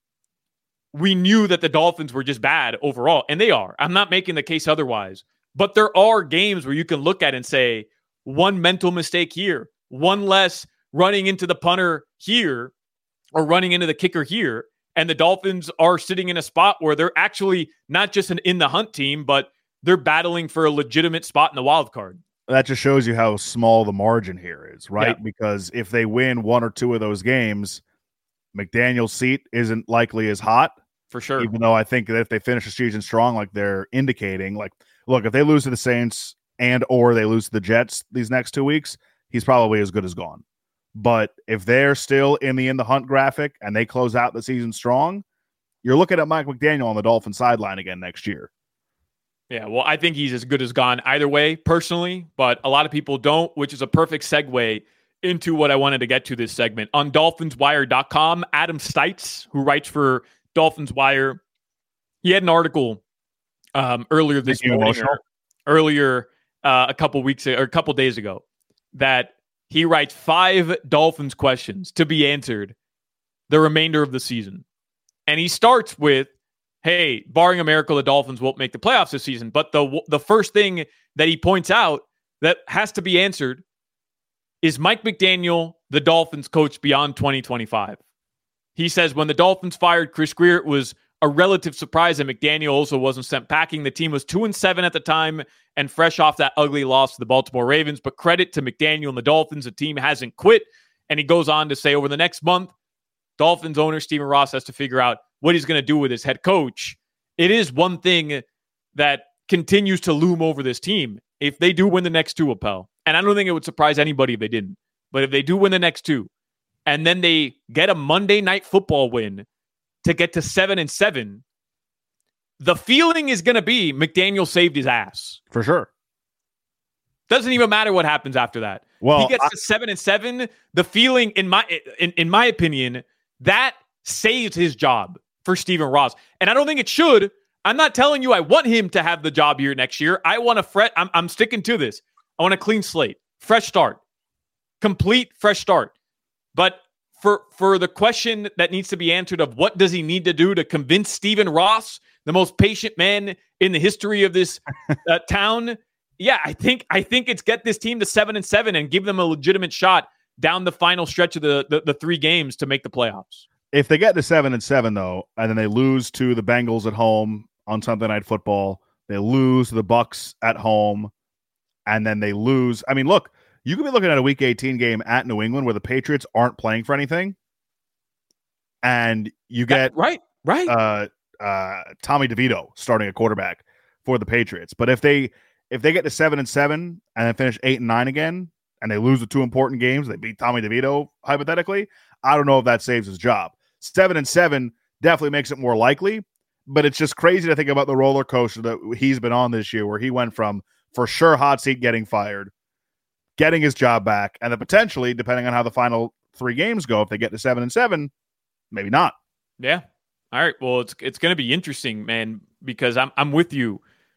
we knew that the Dolphins were just bad overall, and they are. I'm not making the case otherwise. But there are games where you can look at and say, one mental mistake here, one less running into the punter here or running into the kicker here, and the Dolphins are sitting in a spot where they're actually not just an in the hunt team, but they're battling for a legitimate spot in the wild card. That just shows you how small the margin here is, right? Yeah. Because if they win one or two of those games, McDaniel's seat isn't likely as hot. For sure. Even though I think that if they finish the season strong, like they're indicating, like, look, if they lose to the Saints and or they lose to the Jets these next two weeks, he's probably as good as gone. But if they're still in the in the hunt graphic and they close out the season strong, you're looking at Mike McDaniel on the Dolphins sideline again next year. Yeah, well, I think he's as good as gone either way, personally, but a lot of people don't, which is a perfect segue into what I wanted to get to this segment. On Dolphins Wire dot com, Adam Stites, who writes for Dolphins Wire, he had an article um, earlier this morning, or earlier uh, a couple weeks or a couple days ago, that he writes five Dolphins questions to be answered the remainder of the season. And he starts with, hey, barring a miracle, the Dolphins won't make the playoffs this season. But the the first thing that he points out that has to be answered is Mike McDaniel, the Dolphins coach beyond twenty twenty-five. He says when the Dolphins fired Chris Grier, it was a relative surprise that McDaniel also wasn't sent packing. The team was two and seven at the time and fresh off that ugly loss to the Baltimore Ravens. But credit to McDaniel and the Dolphins, the team hasn't quit. And he goes on to say over the next month, Dolphins owner Stephen Ross has to figure out what he's going to do with his head coach. It is one thing that continues to loom over this team. If they do win the next two, Appel, and I don't think it would surprise anybody if they didn't, but if they do win the next two, and then they get a Monday Night Football win to get to seven and seven, the feeling is going to be McDaniel saved his ass. For sure. Doesn't even matter what happens after that. Well, he gets I- to seven and seven. The feeling, in my in, in my opinion, that saves his job for Stephen Ross. And I don't think it should. I'm not telling you I want him to have the job here next year. I want to fret. I'm, I'm sticking to this. I want a clean slate, fresh start, complete fresh start. But for for the question that needs to be answered of what does he need to do to convince Stephen Ross, the most patient man in the history of this uh, town, yeah, I think I think it's get this team to seven and seven and give them a legitimate shot down the final stretch of the, the the three games to make the playoffs. If they get to seven and seven though, and then they lose to the Bengals at home on Sunday Night Football, they lose to the Bucks at home, and then they lose. I mean, look, you could be looking at a Week eighteen game at New England where the Patriots aren't playing for anything, and you get that, right, right, uh, uh, Tommy DeVito starting a quarterback for the Patriots. But if they if they get to seven and seven and then finish eight and nine again, and they lose the two important games, they beat Tommy DeVito hypothetically, I don't know if that saves his job. Seven and seven definitely makes it more likely, but it's just crazy to think about the roller coaster that he's been on this year, where he went from for sure hot seat getting fired, getting his job back, and then potentially, depending on how the final three games go, if they get to seven and seven, maybe not. Yeah. All right. Well, it's it's going to be interesting, man, because I'm I'm with you.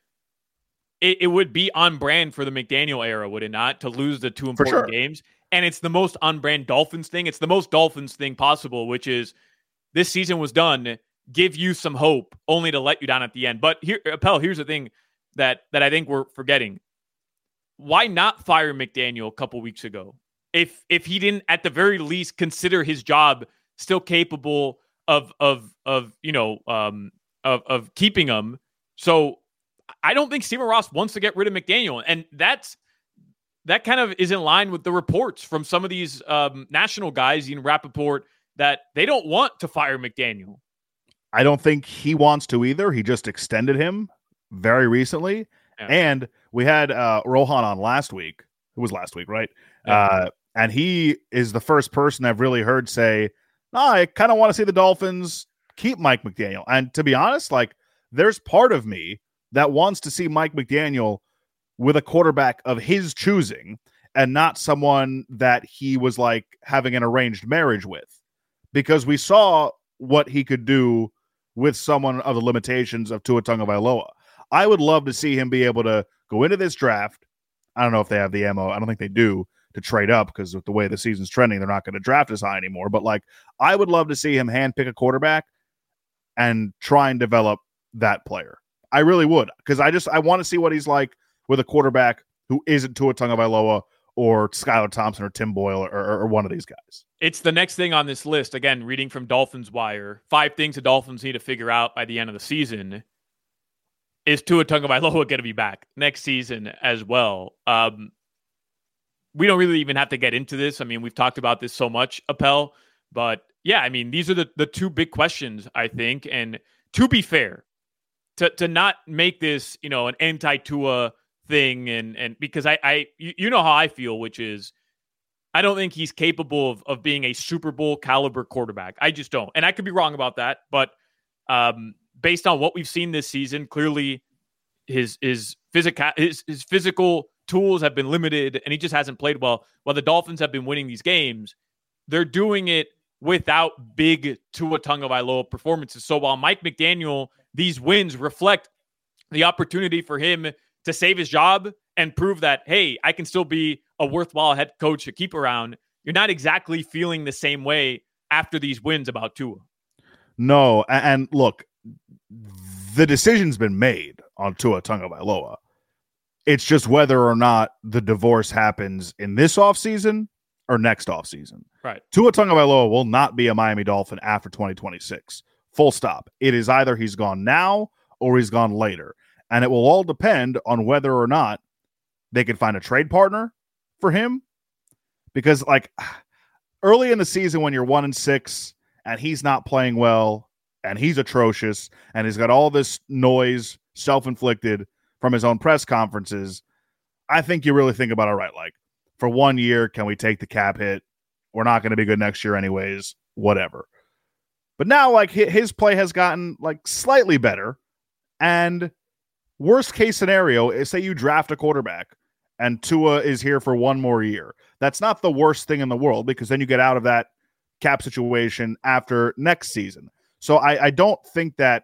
It, it would be on brand for the McDaniel era, would it not, to lose the two important sure. games? And it's the most on brand Dolphins thing. It's the most Dolphins thing possible, which is this season was done, give you some hope, only to let you down at the end. But here, Appel, here's the thing that that I think we're forgetting. Why not fire McDaniel a couple weeks ago? If if he didn't at the very least consider his job still capable of of of you know um of of keeping him. So I don't think Stephen Ross wants to get rid of McDaniel, and that's that kind of is in line with the reports from some of these um, national guys, Ian Rappaport, that they don't want to fire McDaniel. I don't think he wants to either. He just extended him very recently. Yeah. And we had uh, Rohan on last week. It was last week, right? Yeah. Uh, and he is the first person I've really heard say, no, I kind of want to see the Dolphins keep Mike McDaniel. And to be honest, like, there's part of me that wants to see Mike McDaniel with a quarterback of his choosing and not someone that he was like having an arranged marriage with, because we saw what he could do with someone of the limitations of Tua Tagovailoa. I would love to see him be able to go into this draft. I don't know if they have the ammo. I don't think they do to trade up because with the way the season's trending, they're not going to draft as high anymore. But like, I would love to see him handpick a quarterback and try and develop that player. I really would, because I just I want to see what he's like with a quarterback who isn't Tua Tagovailoa or Skylar Thompson or Tim Boyle or, or, or one of these guys. It's the next thing on this list. Again, reading from Dolphins Wire, five things the Dolphins need to figure out by the end of the season. Is Tua Tagovailoa going to be back next season as well? Um, we don't really even have to get into this. I mean, we've talked about this so much, Appel. But yeah, I mean, these are the, the two big questions, I think. And to be fair, to to not make this, you know, an anti-Tua thing, and and because I, I you, you know how I feel, which is I don't think he's capable of, of being a Super Bowl caliber quarterback. I just don't. And I could be wrong about that. But um, based on what we've seen this season, clearly his his physical his, his physical tools have been limited, and he just hasn't played well. While the Dolphins have been winning these games, they're doing it without big Tua Tagovailoa performances. So while Mike McDaniel, these wins reflect the opportunity for him to save his job and prove that, hey, I can still be a worthwhile head coach to keep around. You're not exactly feeling the same way after these wins about Tua. No, and look, the decision's been made on Tua Tagovailoa. It's just whether or not the divorce happens in this offseason or next offseason. Right. Tua Tagovailoa will not be a Miami Dolphin after twenty twenty-six. Full stop. It is either he's gone now or he's gone later. And it will all depend on whether or not they can find a trade partner for him. Because, like, early in the season when you're one and six and he's not playing well and he's atrocious and he's got all this noise self-inflicted from his own press conferences, I think you really think about, all right, like, for one year, can we take the cap hit? We're not going to be good next year anyways, whatever. But now, like, his play has gotten, like, slightly better. And worst case scenario is, say you draft a quarterback and Tua is here for one more year. That's not the worst thing in the world, because then you get out of that cap situation after next season. So I, I don't think that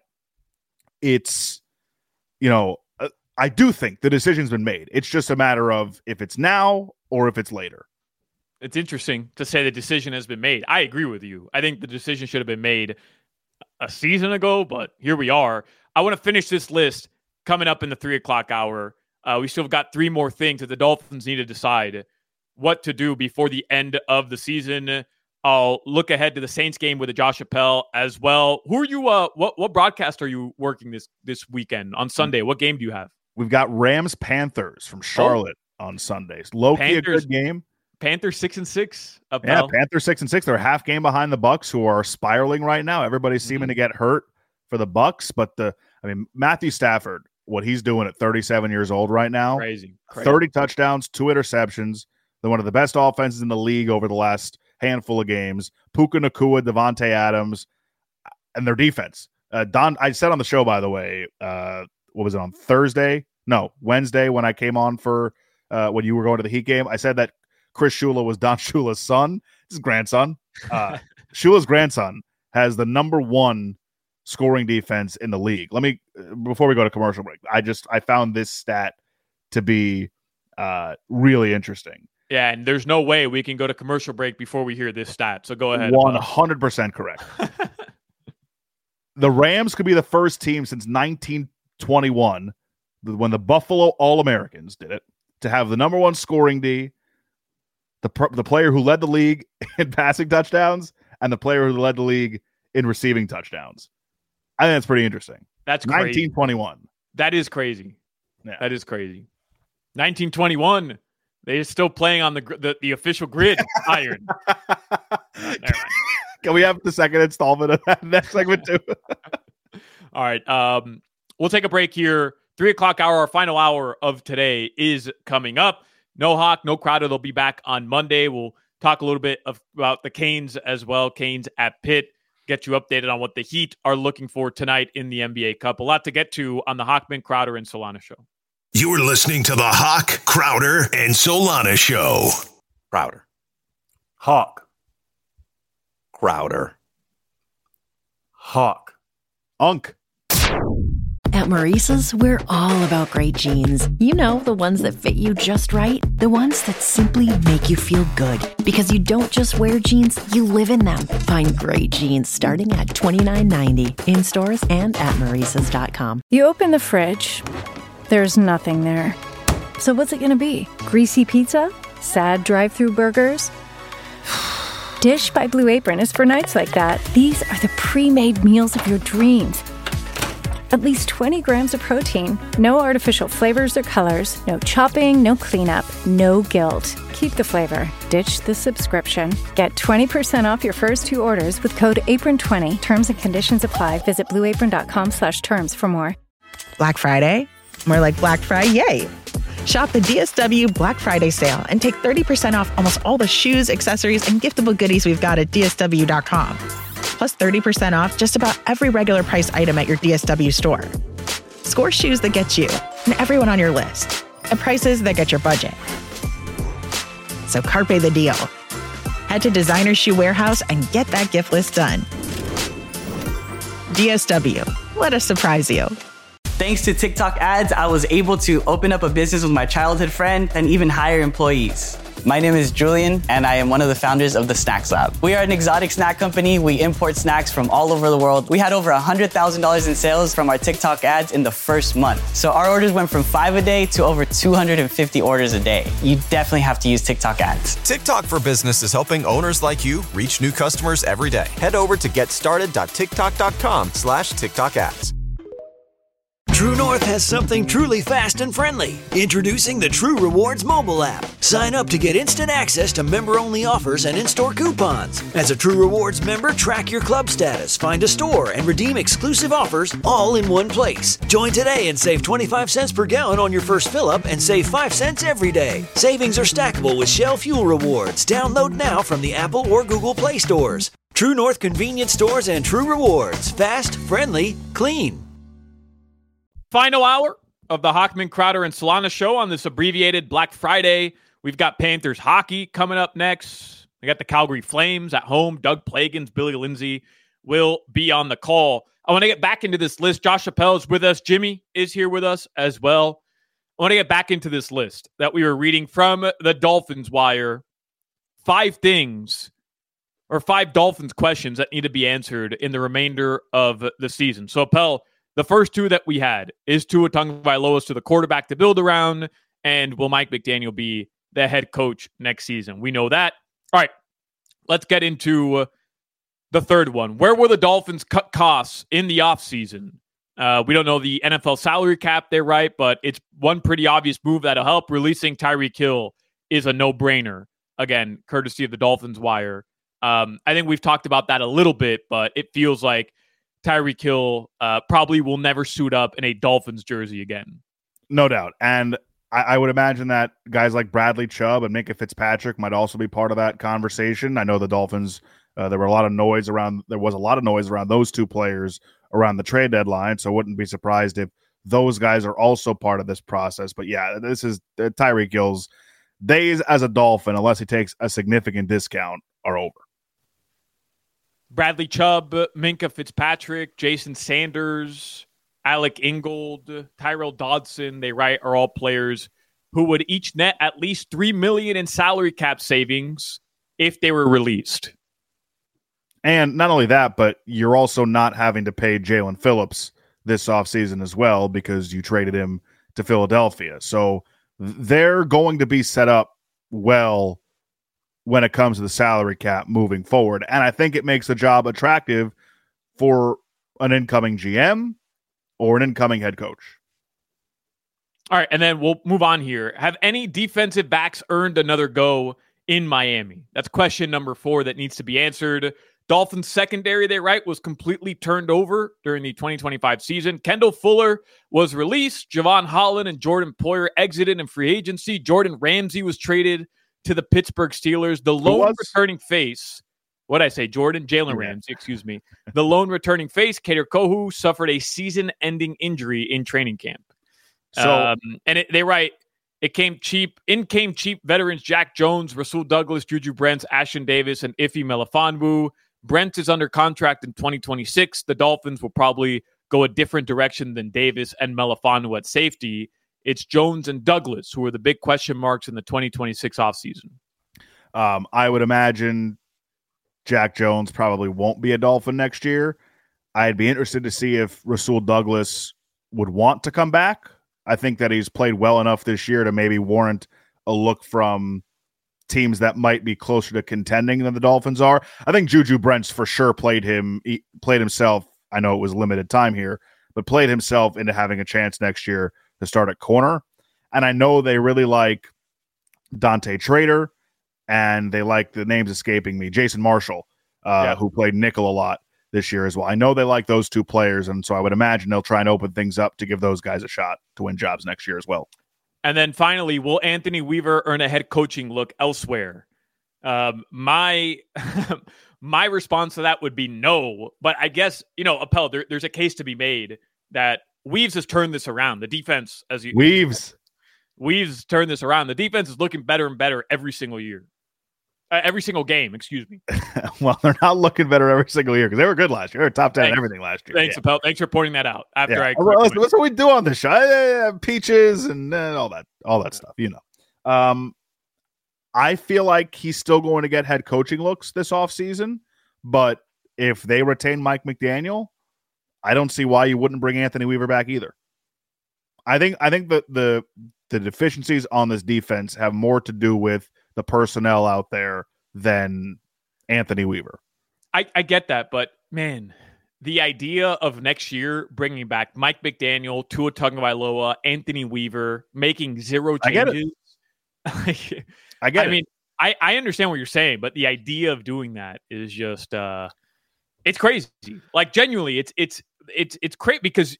it's, you know, uh, I do think the decision's been made. It's just a matter of if it's now or if it's later. It's interesting to say the decision has been made. I agree with you. I think the decision should have been made a season ago, but here we are. I want to finish this list coming up in the three o'clock hour. Uh, we still got three more things that the Dolphins need to decide what to do before the end of the season. I'll look ahead to the Saints game with the Josh Appel as well. Who are you? Uh, what what broadcast are you working this this weekend on Sunday? What game do you have? We've got Rams Panthers from Charlotte oh. on Sundays. Low key a good game. Panthers six and six. Appel. Yeah, Panthers six and six. They're a half game behind the Bucks, who are spiraling right now. Everybody's seeming mm-hmm. to get hurt for the Bucks, but the I mean Matthew Stafford, what he's doing at thirty-seven years old right now, crazy, crazy. thirty touchdowns, two interceptions. They're one of the best offenses in the league over the last handful of games. Puka Nacua, Devontae Adams, and their defense. Uh, Don, I said on the show, by the way, uh, what was it on Thursday? No, Wednesday when I came on for uh, when you were going to the Heat game. I said that Chris Shula was Don Shula's son, his grandson. Uh, Shula's grandson has the number one scoring defense in the league. Let me, before we go to commercial break, I just, I found this stat to be uh, really interesting. Yeah, and there's no way we can go to commercial break before we hear this stat. So go ahead. one hundred percent correct. The Rams could be the first team since nineteen twenty-one, when the Buffalo All-Americans did it, to have the number one scoring D, the the player who led the league in passing touchdowns, and the player who led the league in receiving touchdowns. I think that's pretty interesting. That's crazy. nineteen twenty-one. That is crazy. Yeah. That is crazy. nineteen twenty-one. They're still playing on the the, the official grid iron. uh, Can we have the second installment of that next segment too? All right. Um, we'll take a break here. Three o'clock hour, our final hour of today is coming up. No Hawk, no Crowder. They'll be back on Monday. We'll talk a little bit of, about the Canes as well. Canes at Pitt. Get you updated on what the Heat are looking for tonight in the N B A Cup. A lot to get to on the Hochman, Crowder, and Solana show. You're listening to the Hawk, Crowder, and Solana show. Crowder. Hawk. Crowder. Hawk. Unk. At Maurice's, we're all about great jeans. You know, the ones that fit you just right. The ones that simply make you feel good. Because you don't just wear jeans, you live in them. Find great jeans starting at twenty-nine ninety in stores and at Maurices dot com. You open the fridge, there's nothing there. So what's it gonna be? Greasy pizza? Sad drive-thru burgers? Dish by Blue Apron is for nights like that. These are the pre-made meals of your dreams. At least twenty grams of protein, no artificial flavors or colors, no chopping, no cleanup, no guilt. Keep the flavor. Ditch the subscription. Get twenty percent off your first two orders with code apron twenty. Terms and conditions apply. Visit blueapron.com slash terms for more. Black Friday? More like Black Friday. Shop the D S W Black Friday sale and take thirty percent off almost all the shoes, accessories, and giftable goodies we've got at D S W dot com. Plus thirty percent off just about every regular price item at your D S W store. Score shoes that get you and everyone on your list at prices that get your budget. So carpe the deal. Head to Designer Shoe Warehouse and get that gift list done. D S W. Let us surprise you. Thanks to TikTok ads, I was able to open up a business with my childhood friend and even hire employees. My name is Julian, and I am one of the founders of the Snacks Lab. We are an exotic snack company. We import snacks from all over the world. We had over one hundred thousand dollars in sales from our TikTok ads in the first month. So our orders went from five a day to over two hundred fifty orders a day. You definitely have to use TikTok ads. TikTok for Business is helping owners like you reach new customers every day. Head over to getstarted.tiktok.com slash TikTok ads. True North has something truly fast and friendly. Introducing the True Rewards mobile app. Sign up to get instant access to member-only offers and in-store coupons. As a True Rewards member, track your club status, find a store, and redeem exclusive offers all in one place. Join today and save twenty-five cents per gallon on your first fill-up and save five cents every day. Savings are stackable with Shell Fuel Rewards. Download now from the Apple or Google Play stores. True North convenience stores and True Rewards. Fast, friendly, clean. Final hour of the Hochman, Crowder, and Solana show on this abbreviated Black Friday. We've got Panthers hockey coming up next. We got the Calgary Flames at home. Doug Plagans, Billy Lindsay will be on the call. I want to get back into this list. Josh Chappelle is with us. Jimmy is here with us as well. I want to get back into this list that we were reading from the Dolphins Wire. Five things or five Dolphins questions that need to be answered in the remainder of the season. So, Appel, the first two that we had is Tua Tagovailoa to the quarterback to build around, and will Mike McDaniel be the head coach next season? We know that. All right, let's get into uh, the third one. Where will the Dolphins cut costs in the offseason? Uh, we don't know the N F L salary cap there, right? But it's one pretty obvious move that'll help. Releasing Tyreek Hill is a no-brainer. Again, courtesy of the Dolphins Wire. Um, I think we've talked about that a little bit, but it feels like Tyreek Hill uh, probably will never suit up in a Dolphins jersey again. No doubt. And I, I would imagine that guys like Bradley Chubb and Minkah Fitzpatrick might also be part of that conversation. I know the Dolphins, uh, there were a lot of noise around, there was a lot of noise around those two players around the trade deadline. So I wouldn't be surprised if those guys are also part of this process. But yeah, this is uh, Tyreek Hill's days as a Dolphin, unless he takes a significant discount, are over. Bradley Chubb, Minkah Fitzpatrick, Jason Sanders, Alec Ingold, Tyrell Dodson, they write, are all players who would each net at least three million dollars in salary cap savings if they were released. And not only that, but you're also not having to pay Jalen Phillips this offseason as well because you traded him to Philadelphia. So they're going to be set up well when it comes to the salary cap moving forward. And I think it makes the job attractive for an incoming G M or an incoming head coach. All right, and then we'll move on here. Have any defensive backs earned another go in Miami? That's question number four that needs to be answered. Dolphins secondary, they write, was completely turned over during the twenty twenty-five season. Kendall Fuller was released. Javon Holland and Jordan Poyer exited in free agency. Jordan Ramsey was traded to the Pittsburgh Steelers. The lone returning face, what did I say, Jordan? Jalen Ramsey, excuse me. The lone returning face, Kader Kohu, suffered a season-ending injury in training camp. So, um, and it, they write, it came cheap. In came cheap veterans Jack Jones, Rasul Douglas, Juju Brents, Ashton Davis, and Ife Melifonwu. Brent is under contract in twenty twenty-six. The Dolphins will probably go a different direction than Davis and Melifonwu at safety. It's Jones and Douglas who are the big question marks in the twenty twenty-six offseason. Um, I would imagine Jack Jones probably won't be a Dolphin next year. I'd be interested to see if Rasul Douglas would want to come back. I think that he's played well enough this year to maybe warrant a look from teams that might be closer to contending than the Dolphins are. I think Juju Brents for sure played him, he played himself. I know it was limited time here, but played himself into having a chance next year to start at corner. And I know they really like Dante Trader, and they like the names escaping me, Jason Marshall, uh, yeah. who played nickel a lot this year as well. I know they like those two players, and so I would imagine they'll try and open things up to give those guys a shot to win jobs next year as well. And then finally, will Anthony Weaver earn a head coaching look elsewhere? Um, my my response to that would be no. But I guess, you know, Appel, there, there's a case to be made that Weaves has turned this around. The defense, as you Weaves, Weaves turned this around. The defense is looking better and better every single year. Uh, every single game, excuse me. Well, they're not looking better every single year because they were good last year. They were top ten and everything last year. Thanks, yeah. Appel. Thanks for pointing that out. After yeah. I, well, that's, that's what we do on the show. Yeah, yeah, peaches and uh, all that, all that stuff. You know, um, I feel like he's still going to get head coaching looks this offseason, but if they retain Mike McDaniel, I don't see why you wouldn't bring Anthony Weaver back either. I think I think that the the deficiencies on this defense have more to do with the personnel out there than Anthony Weaver. I, I get that, but man, the idea of next year bringing back Mike McDaniel, Tua Tagovailoa, Anthony Weaver, making zero changes. I get it. I get I it. mean, I, I understand what you're saying, but the idea of doing that is just uh, it's crazy. Like genuinely, it's it's it's it's crazy because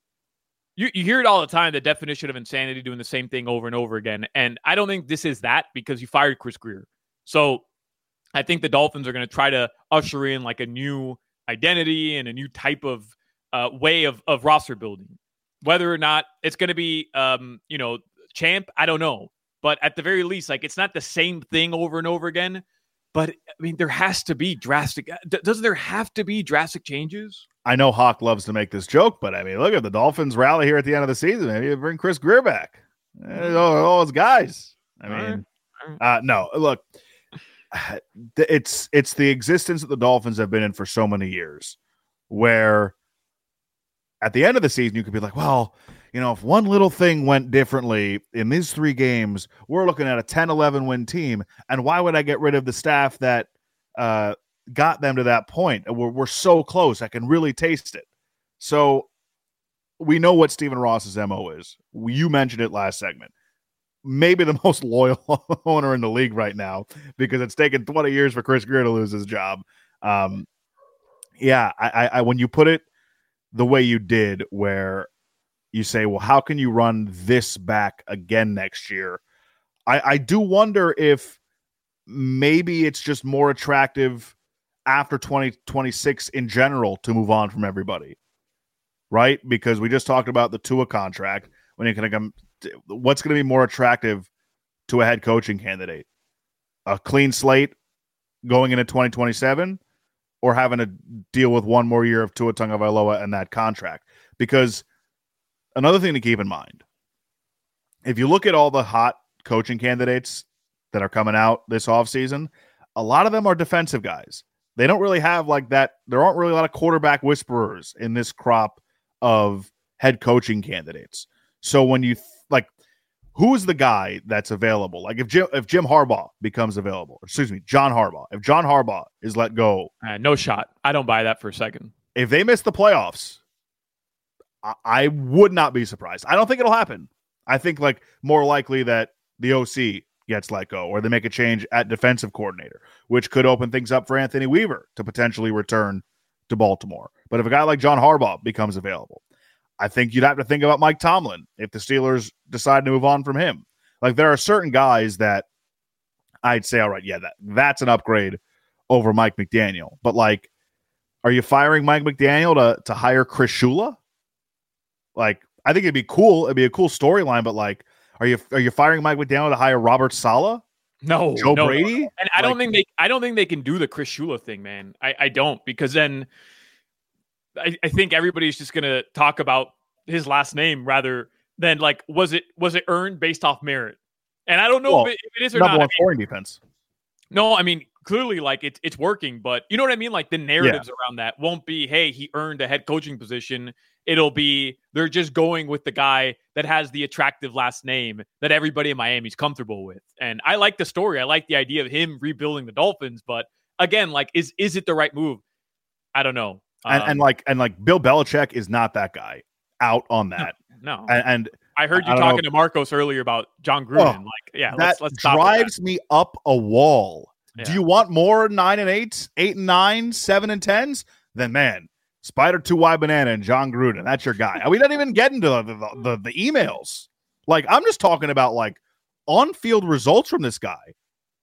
you you hear it all the time. The definition of insanity, doing the same thing over and over again, and I don't think this is that because you fired Chris Grier. So I think the Dolphins are going to try to usher in like a new identity and a new type of uh, way of of roster building. Whether or not it's going to be um, you know champ, I don't know. But at the very least, like it's not the same thing over and over again. But I mean, there has to be drastic. Doesn't there have to be drastic changes? I know Hawk loves to make this joke, but I mean, look at the Dolphins rally here at the end of the season. Maybe bring Chris Grier back. Mm-hmm. All, all those guys. I mean, all right. uh, no, look, it's it's the existence that the Dolphins have been in for so many years, where at the end of the season you could be like, well, you know, if one little thing went differently in these three games, we're looking at a ten eleven win team. And why would I get rid of the staff that uh, got them to that point? We're, we're so close. I can really taste it. So we know what Stephen Ross's M O is. You mentioned it last segment. Maybe the most loyal owner in the league right now because it's taken twenty years for Chris Grier to lose his job. Um, yeah, I, I, I when you put it the way you did, where you say, well, how can you run this back again next year? I, I do wonder if maybe it's just more attractive after twenty twenty-six in general to move on from everybody, right? Because we just talked about the Tua contract. When you can come, what's going to be more attractive to a head coaching candidate? A clean slate going into twenty twenty-seven or having to deal with one more year of Tua Tagovailoa and that contract? Because another thing to keep in mind, if you look at all the hot coaching candidates that are coming out this offseason, a lot of them are defensive guys. They don't really have like that. There aren't really a lot of quarterback whisperers in this crop of head coaching candidates. So when you th- like, who's the guy that's available? Like if Jim, if Jim Harbaugh becomes available, excuse me, John Harbaugh, if John Harbaugh is let go, uh, no shot. I don't buy that for a second. If they miss the playoffs, I would not be surprised. I don't think it'll happen. I think like more likely that the O C gets let go or they make a change at defensive coordinator, which could open things up for Anthony Weaver to potentially return to Baltimore. But if a guy like John Harbaugh becomes available, I think you'd have to think about Mike Tomlin if the Steelers decide to move on from him. Like there are certain guys that I'd say, all right, yeah, that that's an upgrade over Mike McDaniel. But like, are you firing Mike McDaniel to, to hire Chris Shula? Like, I think it'd be cool. It'd be a cool storyline, but like, are you are you firing Mike McDaniel to hire Robert Saleh? No, Joe no, Brady? No. And I like, don't think they I don't think they can do the Chris Shula thing, man. I, I don't, because then I, I think everybody's just going to talk about his last name rather than like, was it was it earned based off merit? And I don't know well, if, it, if it is or number not. Number one I mean, scoring defense. No, I mean, clearly, like, it's it's working, but you know what I mean? Like, the narratives yeah. around that won't be, hey, he earned a head coaching position. It'll be, they're just going with the guy that has the attractive last name that everybody in Miami's comfortable with. And I like the story. I like the idea of him rebuilding the Dolphins. But again, like, is is it the right move? I don't know. And, um, and like, and like Bill Belichick is not that guy out on that. No. no. And, and I heard you I talking know. to Marcos earlier about John Gruden. Oh, like, yeah, that let's, let's stop drives that. me up a wall. Yeah. Do you want more nine and eights, eight and nine, seven and tens? Then man, Spider Two Y Banana and John Gruden, that's your guy. We don't even get into the the, the the emails. Like I'm just talking about like on-field results from this guy.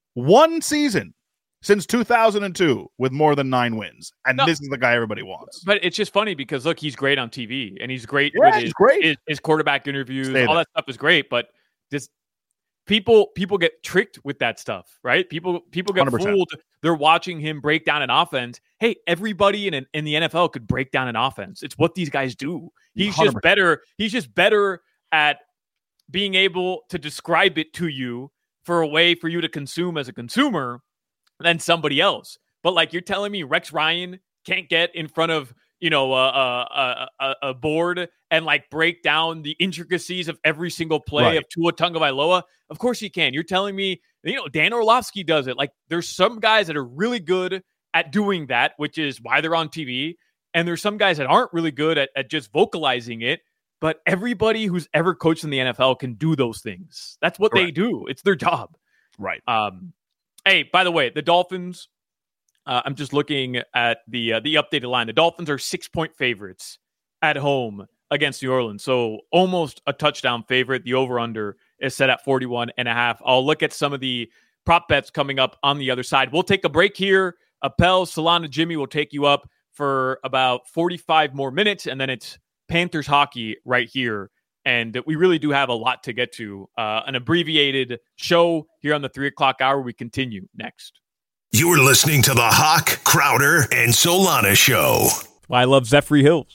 One season since two thousand two with more than nine wins, and no, this is the guy everybody wants. But it's just funny because look, he's great on T V, and he's great yeah, with he's his, great. His, his quarterback interviews. Stay all there. that stuff is great, but this. People people get tricked with that stuff, right? People people get one hundred percent fooled. They're watching him break down an offense. Hey, everybody in an, in the N F L could break down an offense. It's what these guys do. He's one hundred percent just better. He's just better at being able to describe it to you for a way for you to consume as a consumer than somebody else. But like you're telling me, Rex Ryan can't get in front of you know a a, a, a board and like break down the intricacies of every single play right. of Tua Tagovailoa. Of course he can. You're telling me, you know, Dan Orlovsky does it. Like there's some guys that are really good at doing that, which is why they're on T V. And there's some guys that aren't really good at, at just vocalizing it. But everybody who's ever coached in the N F L can do those things. That's what right. they do. It's their job. Right. Um, hey, by the way, the Dolphins, uh, I'm just looking at the, uh, the updated line. The Dolphins are six point favorites at home against New Orleans. So almost a touchdown favorite. The over-under is set at forty-one and a half. I'll look at some of the prop bets coming up on the other side. We'll take a break here. Appel, Solana, Jimmy will take you up for about forty-five more minutes, and then it's Panthers hockey right here. And we really do have a lot to get to. Uh, an abbreviated show here on the three o'clock hour. We continue next. You're listening to the Hawk, Crowder, and Solana show. I love Zephyr Hills.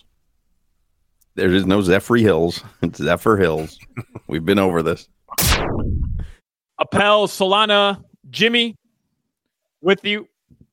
There is no Zephyr Hills. It's Zephyr Hills. We've been over this. Appel, Solana, Jimmy, with you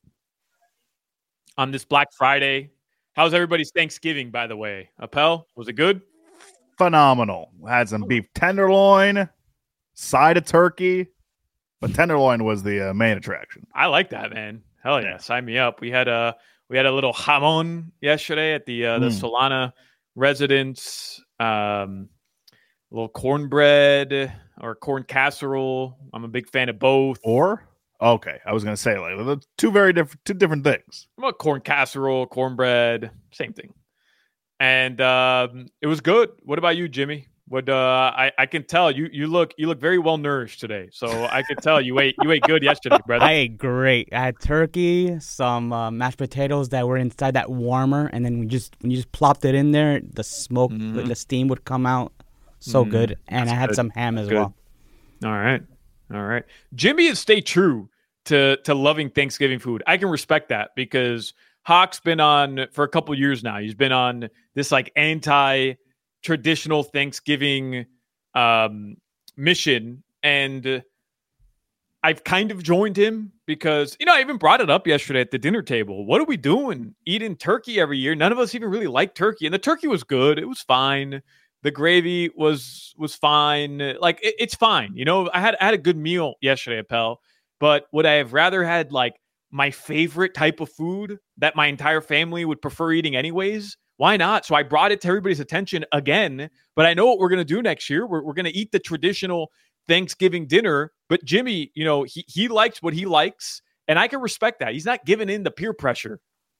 on this Black Friday. How's everybody's Thanksgiving, by the way? Appel, was it good? Phenomenal. Had some beef tenderloin, side of turkey, but tenderloin was the uh, main attraction. I like that, man. Hell yeah, sign me up. We had a we had a little jamon yesterday at the uh, the mm. Solana residence. Um, a little cornbread or corn casserole. I'm a big fan of both. Or okay, I was gonna say like two very different two different things. Well, corn casserole, cornbread, same thing. And um, it was good. What about you, Jimmy? What uh, I I can tell you you look you look very well nourished today. So I could tell you ate you ate good yesterday, brother. I ate great. I had turkey, some uh, mashed potatoes that were inside that warmer, and then we just when you just plopped it in there, the smoke, mm-hmm. the steam would come out. So mm, good. And I had good. some ham as good. well. All right. All right. Jimmy has stayed true to, to loving Thanksgiving food. I can respect that because Hawk's been on for a couple years now. He's been on this like anti-traditional Thanksgiving um, mission. And I've kind of joined him because, you know, I even brought it up yesterday at the dinner table. What are we doing? Eating turkey every year. None of us even really like turkey. And the turkey was good. It was fine. The gravy was was fine. Like it, it's fine. You know, I had I had a good meal yesterday, Appel. But would I have rather had like my favorite type of food that my entire family would prefer eating anyways? Why not? So I brought it to everybody's attention again. But I know what we're gonna do next year. We're we're gonna eat the traditional Thanksgiving dinner. But Jimmy, you know, he he likes what he likes, and I can respect that. He's not giving in to peer pressure.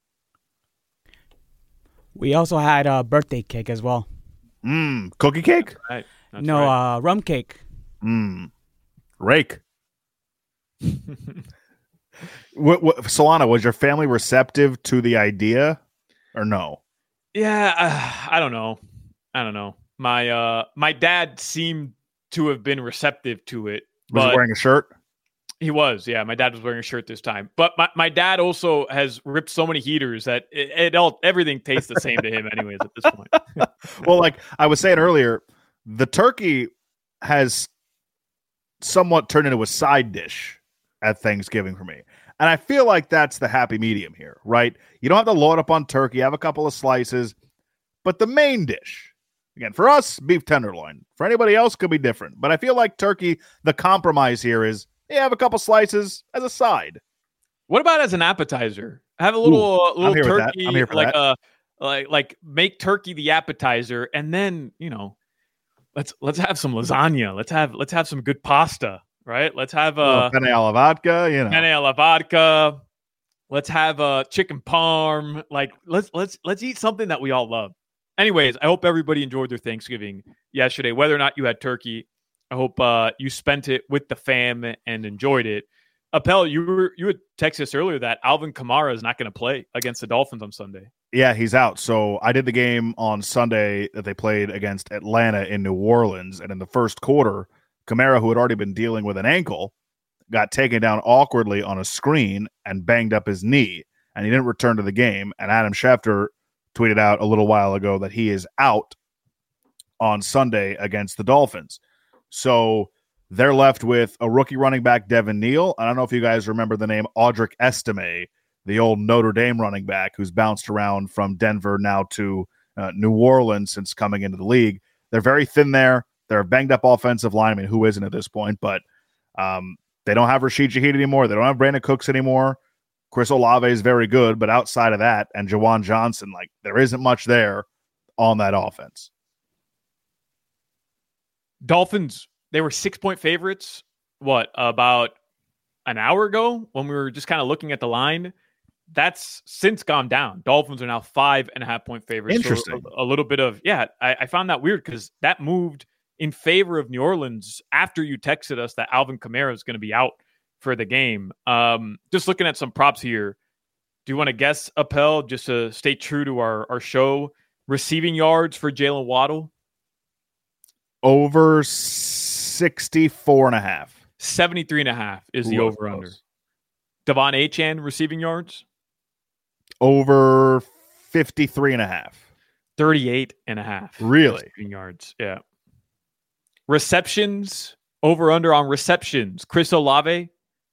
We also had a birthday cake as well. Mmm, cookie cake? That's right. That's no, right. uh, rum cake. Mmm, rake. what, what, Solana, was your family receptive to the idea, or no? Yeah, uh, I don't know. I don't know. My uh, my dad seemed to have been receptive to it. Was but he wearing a shirt? He was, yeah. My dad was wearing a shirt this time, but my, my dad also has ripped so many heaters that it, it all everything tastes the same to him, anyways. At this point, well, like I was saying earlier, the turkey has somewhat turned into a side dish at Thanksgiving for me, and I feel like that's the happy medium here, right? You don't have to load up on turkey, have a couple of slices, but the main dish, again, for us, beef tenderloin. For anybody else, could be different, but I feel like turkey. The compromise here is. You have a couple slices as a side. What about as an appetizer? Have a little Ooh, uh, little I'm here turkey, I'm here for like that. a like like make turkey the appetizer, and then you know, let's let's have some lasagna. Let's have let's have some good pasta, right? Let's have a uh, penne alla vodka, you know, penne alla vodka. Let's have a uh, chicken parm. Like let's let's let's eat something that we all love. Anyways, I hope everybody enjoyed their Thanksgiving yesterday, whether or not you had turkey. I hope uh, you spent it with the fam and enjoyed it. Appel, you were you had texted us earlier that Alvin Kamara is not going to play against the Dolphins on Sunday. Yeah, he's out. So I did the game on Sunday that they played against Atlanta in New Orleans, and in the first quarter, Kamara, who had already been dealing with an ankle, got taken down awkwardly on a screen and banged up his knee, and he didn't return to the game. And Adam Schefter tweeted out a little while ago that he is out on Sunday against the Dolphins. So they're left with a rookie running back, Devin Neal. I don't know if you guys remember the name Audric Estime, the old Notre Dame running back who's bounced around from Denver now to uh, New Orleans since coming into the league. They're very thin there. They're a banged-up offensive line. I mean, who isn't at this point? But um, they don't have Rashid Shaheed anymore. They don't have Brandon Cooks anymore. Chris Olave is very good, but outside of that, and Jawan Johnson, like there isn't much there on that offense. Dolphins, they were six-point favorites, what, about an hour ago when we were just kind of looking at the line? That's since gone down. Dolphins are now five and a half point favorites. Interesting. So a, a little bit of, yeah, I, I found that weird because that moved in favor of New Orleans after you texted us that Alvin Kamara is going to be out for the game. Um, just looking at some props here. Do you want to guess, Appel, just to stay true to our, our show, receiving yards for Jalen Waddle? Over sixty-four and a half. seventy-three and a half is the Ooh, over-under. Devon Achane receiving yards? Over fifty-three and a half. thirty-eight and a half. Really? Receiving yards, yeah. Receptions, over-under on receptions. Chris Olave?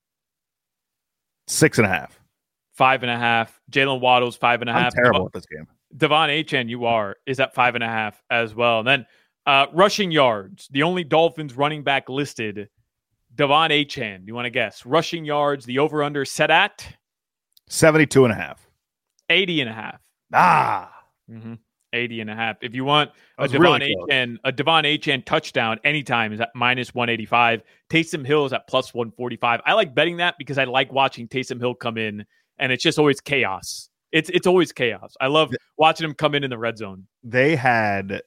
Six and a half. Five and a half. Jalen Waddle's five and a I'm half. terrible at this game. Devon Achane, you are, is at five and a half as well. And then uh, rushing yards, the only Dolphins running back listed, Devon Achane. Do you want to guess? Rushing yards, the over-under set at? seventy-two and a half. eighty and a half. Ah. Mm-hmm. eighty and a half. If you want a That's Devon really Achane, a Devon Achane touchdown anytime is at minus one eighty-five. Taysom Hill is at plus one forty-five. I like betting that because I like watching Taysom Hill come in, and it's just always chaos. It's it's always chaos. I love watching him come in in the red zone. They had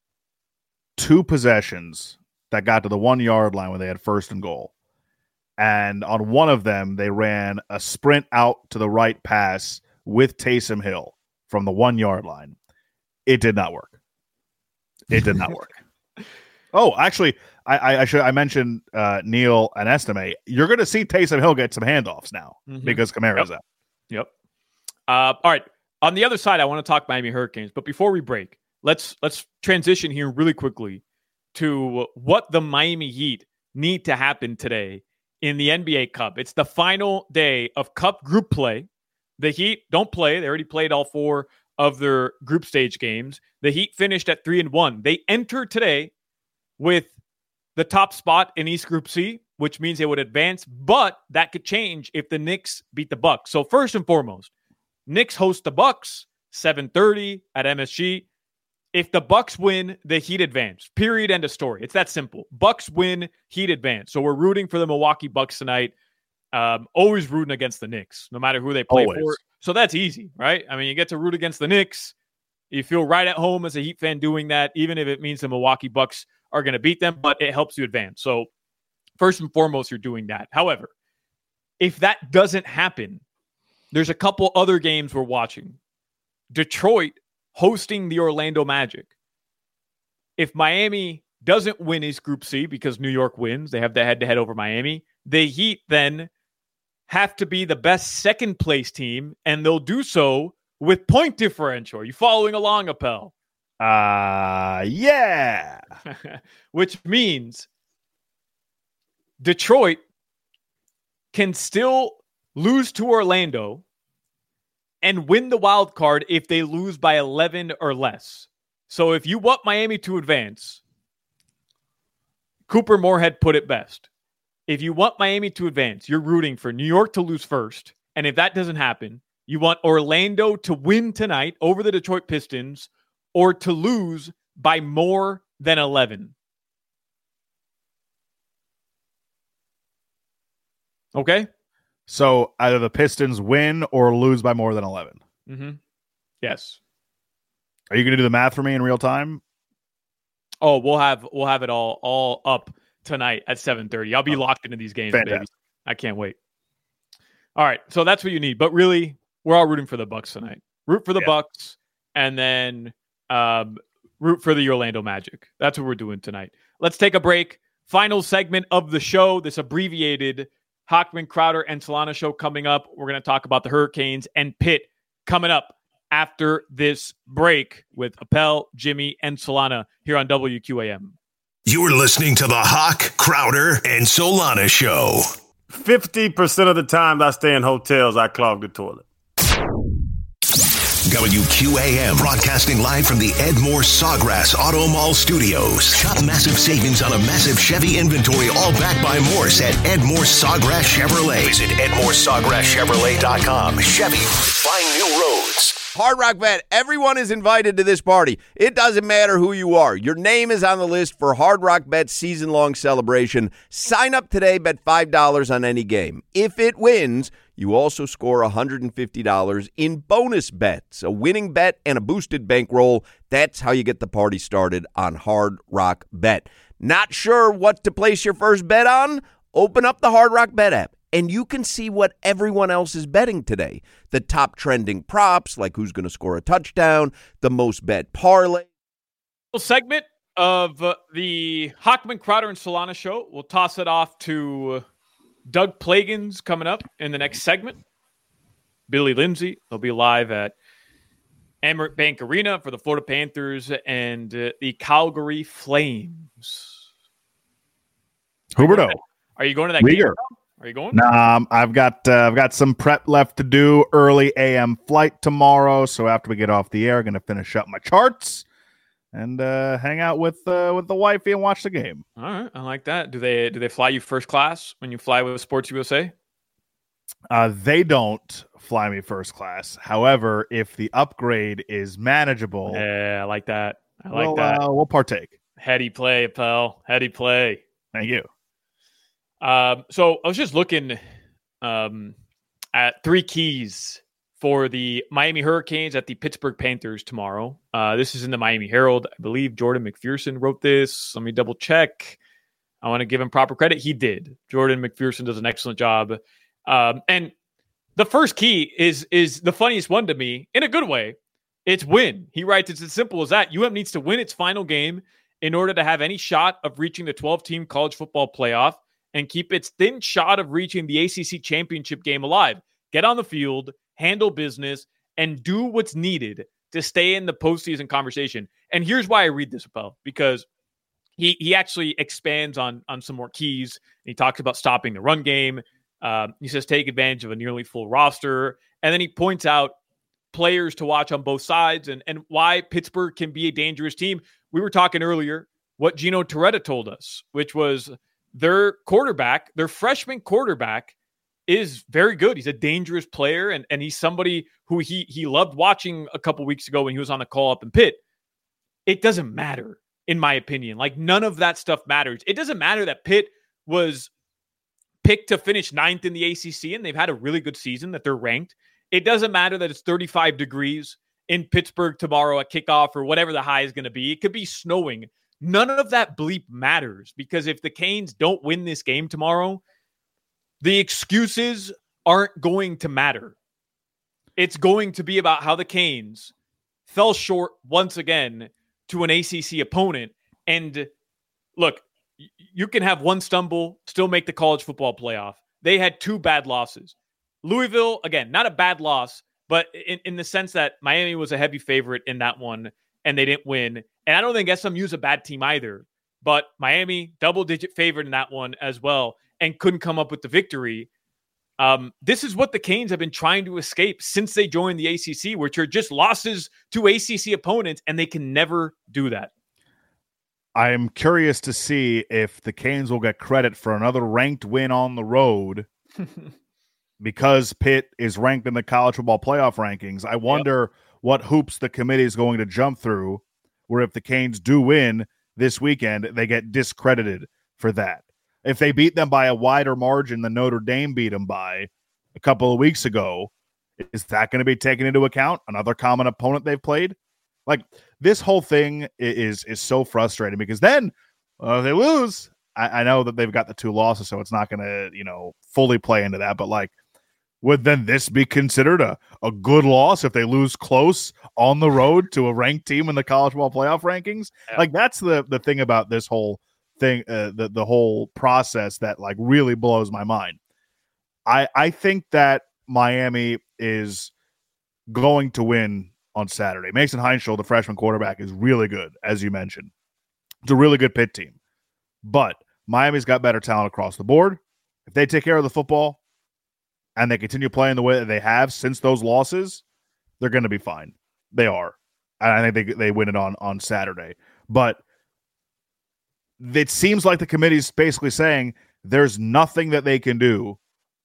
two possessions that got to the one-yard line when they had first and goal. And on one of them, they ran a sprint out to the right pass with Taysom Hill from the one-yard line. It did not work. It did not work. Oh, actually, I, I, I should I mentioned uh, Neal and Estime. You're going to see Taysom Hill get some handoffs now Mhm. because Kamara's Yep. out. Yep. Uh, all right. On the other side, I want to talk Miami Hurricanes. But before we break, let's let's transition here really quickly to what the Miami Heat need to happen today in the N B A Cup. It's the final day of Cup group play. The Heat don't play. They already played all four of their group stage games. The Heat finished at three and one. They enter today with the top spot in East Group C, which means they would advance, but that could change if the Knicks beat the Bucks. So first and foremost, Knicks host the Bucks, seven thirty at M S G. If the Bucks win, the Heat advance. Period. End of story. It's that simple. Bucks win, Heat advance. So we're rooting for the Milwaukee Bucks tonight. Um, always rooting against the Knicks, no matter who they play Always. for. So that's easy, right? I mean, you get to root against the Knicks. You feel right at home as a Heat fan doing that, even if it means the Milwaukee Bucks are going to beat them, but it helps you advance. So first and foremost, you're doing that. However, if that doesn't happen, there's a couple other games we're watching. Detroit hosting the Orlando Magic. If Miami doesn't win his Group C because New York wins. They have the head-to-head over Miami. The Heat then have to be the best second-place team, and they'll do so with point differential. Are you following along, Appel? Uh, yeah. Which means Detroit can still lose to Orlando and win the wild card if they lose by eleven or less. So if you want Miami to advance, Cooper Moorhead put it best. If you want Miami to advance, you're rooting for New York to lose first. And if that doesn't happen, you want Orlando to win tonight over the Detroit Pistons or to lose by more than eleven. Okay? So either the Pistons win or lose by more than eleven. Mm-hmm. Yes. Are you going to do the math for me in real time? Oh, we'll have we'll have it all all up tonight at seven thirty. I'll be oh, locked into these games, fantastic. Baby. I can't wait. All right, so that's what you need. But really, we're all rooting for the Bucks tonight. Root for the yeah. Bucks, and then um, root for the Orlando Magic. That's what we're doing tonight. Let's take a break. Final segment of the show, this abbreviated Hochman, Crowder, and Solana show coming up. We're going to talk about the Hurricanes and Pitt coming up after this break with Appel, Jimmy, and Solana here on W Q A M. You're listening to the Hawk, Crowder, and Solana show. fifty percent of the time I stay in hotels, I clog the toilet. W Q A M, broadcasting live from the Edmore Sawgrass Auto Mall Studios. Shop massive savings on a massive Chevy inventory, all backed by Morse at Edmore Sawgrass Chevrolet. Visit Edmore Sawgrass Chevrolet dot com. Chevy, find new roads. Hard Rock Bet, everyone is invited to this party. It doesn't matter who you are. Your name is on the list for Hard Rock Bet's season-long celebration. Sign up today, bet five dollars on any game. If it wins, you also score one hundred fifty dollars in bonus bets. A winning bet and a boosted bankroll. That's how you get the party started on Hard Rock Bet. Not sure what to place your first bet on? Open up the Hard Rock Bet app, and you can see what everyone else is betting today. The top trending props, like who's going to score a touchdown, the most bet parlay. Segment of uh, the Hochman, Crowder, and Solana show. We'll toss it off to Doug Plagans coming up in the next segment. Billy Lindsay, they'll be live at Emirates Bank Arena for the Florida Panthers and uh, the Calgary Flames. Huberto. Are you going to that game? Are you going? Nah, um, I've got uh, I've got some prep left to do. Early A M flight tomorrow, so after we get off the air, going to finish up my charts and uh, hang out with uh, with the wifey and watch the game. All right, I like that. Do they do they fly you first class when you fly with Sports U S A? Uh, they don't fly me first class. However, if the upgrade is manageable, yeah, I like that. I like we'll, that. Uh, we'll partake. Heady play, pal. Heady play. Thank you. Um, so I was just looking um, at three keys for the Miami Hurricanes at the Pittsburgh Panthers tomorrow. Uh, this is in the Miami Herald. I believe Jordan McPherson wrote this. Let me double check. I want to give him proper credit. He did. Jordan McPherson does an excellent job. Um, and the first key is is the funniest one to me in a good way. It's win. He writes, it's as simple as that. U M needs to win its final game in order to have any shot of reaching the twelve-team college football playoff and keep its thin shot of reaching the A C C championship game alive. Get on the field, handle business, and do what's needed to stay in the postseason conversation. And here's why I read this, Appel, because he he actually expands on, on some more keys. He talks about stopping the run game. Um, he says take advantage of a nearly full roster. And then he points out players to watch on both sides and, and why Pittsburgh can be a dangerous team. We were talking earlier what Gino Torretta told us, which was their quarterback, their freshman quarterback, is very good. He's a dangerous player, and, and he's somebody who he he loved watching a couple weeks ago when he was on the call up in Pitt. It doesn't matter, in my opinion. Like, none of that stuff matters. It doesn't matter that Pitt was picked to finish ninth in the A C C, and they've had a really good season, that they're ranked. It doesn't matter that it's thirty-five degrees in Pittsburgh tomorrow at kickoff or whatever the high is going to be. It could be snowing. None of that bleep matters, because if the Canes don't win this game tomorrow, the excuses aren't going to matter. It's going to be about how the Canes fell short once again to an A C C opponent. And look, y- you can have one stumble, still make the college football playoff. They had two bad losses. Louisville, again, not a bad loss, but in, in the sense that Miami was a heavy favorite in that one, and they didn't win. And I don't think S M U is a bad team either, but Miami, double-digit favorite in that one as well, and couldn't come up with the victory. Um, this is what the Canes have been trying to escape since they joined the A C C, which are just losses to A C C opponents, and they can never do that. I'm curious to see if the Canes will get credit for another ranked win on the road because Pitt is ranked in the college football playoff rankings. I wonder yep. what hoops the committee is going to jump through, where if the Canes do win this weekend, they get discredited for that. If they beat them by a wider margin than Notre Dame beat them by a couple of weeks ago, is that going to be taken into account? Another common opponent they've played? Like, this whole thing is is so frustrating because then uh, they lose. I, I know that they've got the two losses, so it's not going to, you know, fully play into that. But, like, would then this be considered a, a good loss if they lose close on the road to a ranked team in the college football playoff rankings? Yeah. Like, that's the, the thing about this whole thing, uh, the the whole process that like really blows my mind. I I think that Miami is going to win on Saturday. Mason Heinschel, the freshman quarterback, is really good, as you mentioned. It's a really good Pitt team, but Miami's got better talent across the board. If they take care of the football and they continue playing the way that they have since those losses, they're going to be fine. They are, and I think they they win it on on Saturday, but. It seems like the committee's basically saying there's nothing that they can do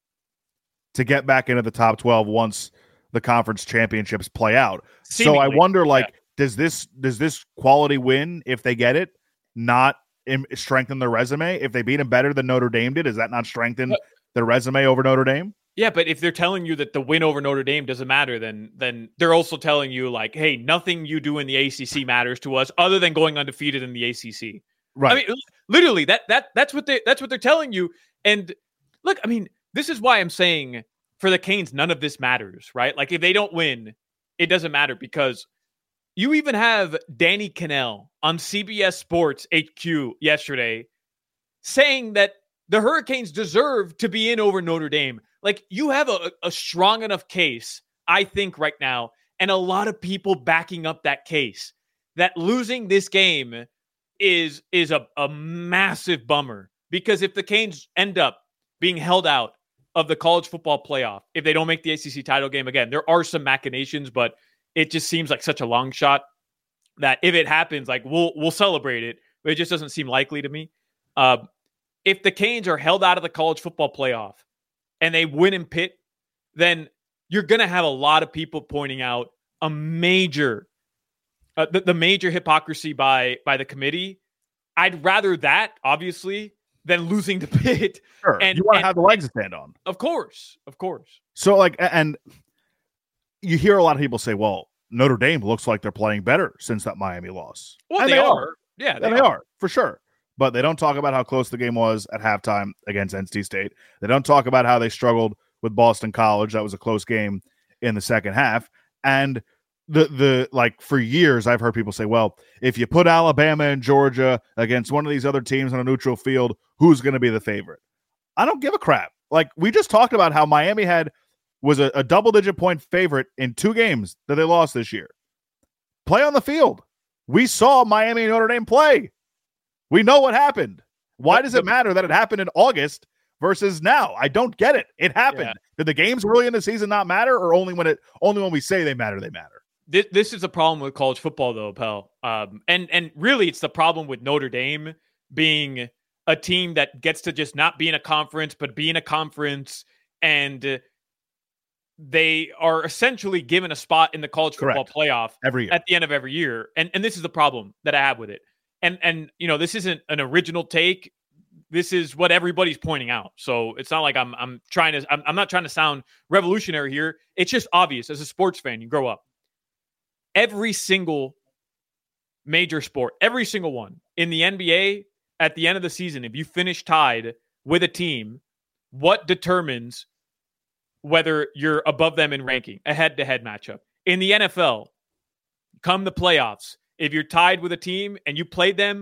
to get back into the top twelve once the conference championships play out. Seemingly, so I wonder, like, yeah. does this does this quality win, if they get it, not in, strengthen their resume? If they beat them better than Notre Dame did, does that not strengthen but, their resume over Notre Dame? Yeah, but if they're telling you that the win over Notre Dame doesn't matter, then then they're also telling you, like, hey, nothing you do in the A C C matters to us other than going undefeated in the A C C. Right. I mean, literally, that that that's what they that's what they're telling you. And look, I mean, this is why I'm saying for the Canes, none of this matters, right? Like, if they don't win, it doesn't matter because you even have Danny Kanell on C B S Sports H Q yesterday saying that the Hurricanes deserve to be in over Notre Dame. Like, you have a, a strong enough case, I think, right now, and a lot of people backing up that case, that losing this game is is a, a massive bummer, because if the Canes end up being held out of the college football playoff, if they don't make the A C C title game again, there are some machinations, but it just seems like such a long shot that if it happens, like, we'll we'll celebrate it, but it just doesn't seem likely to me. Uh, if the Canes are held out of the college football playoff and they win in Pitt, then you're going to have a lot of people pointing out a major Uh, the, the major hypocrisy by by the committee. I'd rather that, obviously, than losing to Pitt. Sure. And you want to have the legs to stand on. Of course. Of course. So, like, and you hear a lot of people say, well, Notre Dame looks like they're playing better since that Miami loss. Well, and they, they are. are. Yeah, they, they are. are, for sure. But they don't talk about how close the game was at halftime against N C State. They don't talk about how they struggled with Boston College. That was a close game in the second half. And The the like for years I've heard people say, well, if you put Alabama and Georgia against one of these other teams on a neutral field, who's going to be the favorite? I don't give a crap. Like, we just talked about how Miami had was a, a double digit point favorite in two games that they lost this year. Play on the field. We saw Miami and Notre Dame play. We know what happened. Why does it matter that it happened in August versus now? I don't get it. It happened. Yeah. Did the games early in the season not matter, or only when it only when we say they matter, they matter? This, this is a problem with college football, though, Pell. Um, and, and really, it's the problem with Notre Dame being a team that gets to just not be in a conference, but be in a conference, and they are essentially given a spot in the college football Correct. playoff every year. At the end of every year. And and this is the problem that I have with it. And, and you know, this isn't an original take. This is what everybody's pointing out. So it's not like I'm I'm trying to I'm, I'm not trying to sound revolutionary here. It's just obvious. As a sports fan, you grow up. Every single major sport, every single one in the N B A, at the end of the season, if you finish tied with a team, what determines whether you're above them in ranking? A head-to-head matchup. In the N F L, come the playoffs, if you're tied with a team and you played them,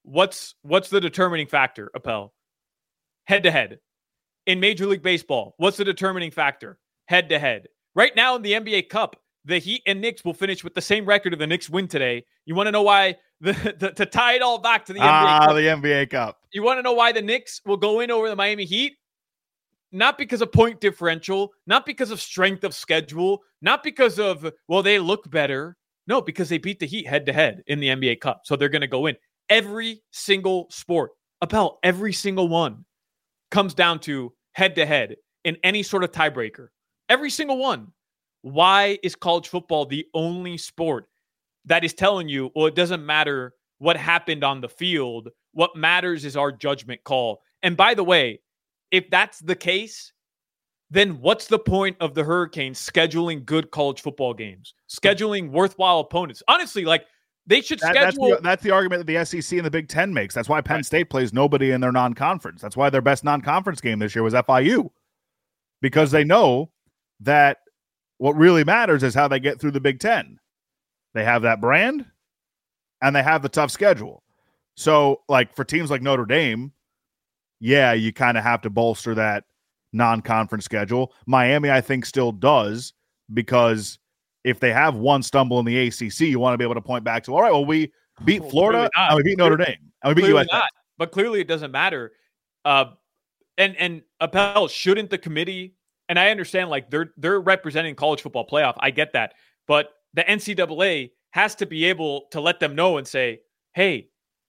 what's what's the determining factor, Appel? Head-to-head. In Major League Baseball, what's the determining factor? Head-to-head. Right now in the N B A Cup, the Heat and Knicks will finish with the same record if the Knicks win today. You want to know why? The, the, to tie it all back to the ah, N B A Cup. the N B A Cup. You want to know why the Knicks will go in over the Miami Heat? Not because of point differential, not because of strength of schedule, not because of, well, they look better. No, because they beat the Heat head-to-head in the N B A Cup. So they're going to go in. Every single sport, Appel, every single one comes down to head-to-head in any sort of tiebreaker. Every single one. Why is college football the only sport that is telling you, well, it doesn't matter what happened on the field. What matters is our judgment call. And by the way, if that's the case, then what's the point of the Hurricanes scheduling good college football games, scheduling worthwhile opponents? Honestly, like they should that, schedule. That's the, that's the argument that the S E C and the Big Ten makes. That's why Penn right. State plays nobody in their non-conference. That's why their best non-conference game this year was F I U, because they know that what really matters is how they get through the Big Ten. They have that brand, and they have the tough schedule. So, like for teams like Notre Dame, yeah, you kind of have to bolster that non-conference schedule. Miami, I think, still does, because if they have one stumble in the A C C, you want to be able to point back to, all right, well, we beat Well, Florida, clearly not. and we beat Notre Dame, and we beat Clearly U S C. not. But clearly it doesn't matter. Uh, and and Appel, shouldn't the committee, and I understand like they're they're representing college football playoff. I get that. But the N C double A has to be able to let them know and say, hey,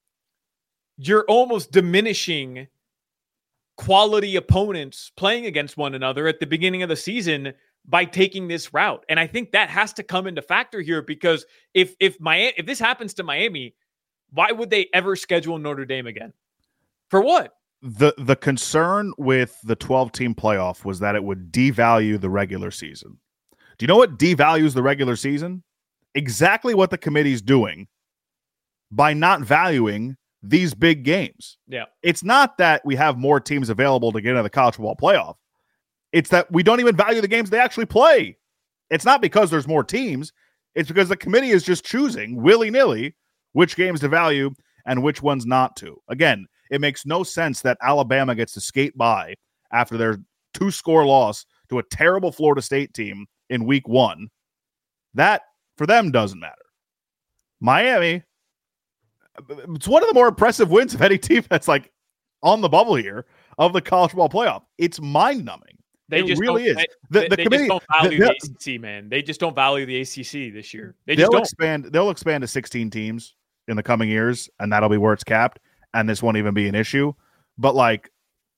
you're almost diminishing quality opponents playing against one another at the beginning of the season by taking this route. And I think that has to come into factor here, because if if Miami, if this happens to Miami, why would they ever schedule Notre Dame again? For what? The the concern with the twelve-team playoff was that it would devalue the regular season. Do you know what devalues the regular season? Exactly what the committee's doing by not valuing these big games. Yeah. It's not that we have more teams available to get into the college football playoff. It's that we don't even value the games they actually play. It's not because there's more teams. It's because the committee is just choosing willy-nilly which games to value and which ones not to. Again, it makes no sense that Alabama gets to skate by after their two-score loss to a terrible Florida State team in week one. That, for them, doesn't matter. Miami, it's one of the more impressive wins of any team that's like on the bubble here of the college football playoff. It's mind-numbing. They it just really is. They, The, they, the they committee just don't value the, the A C C, man. They just don't value the A C C this year. They just they'll don't. expand. They'll expand to sixteen teams in the coming years, and that'll be where it's capped. And this won't even be an issue. But like,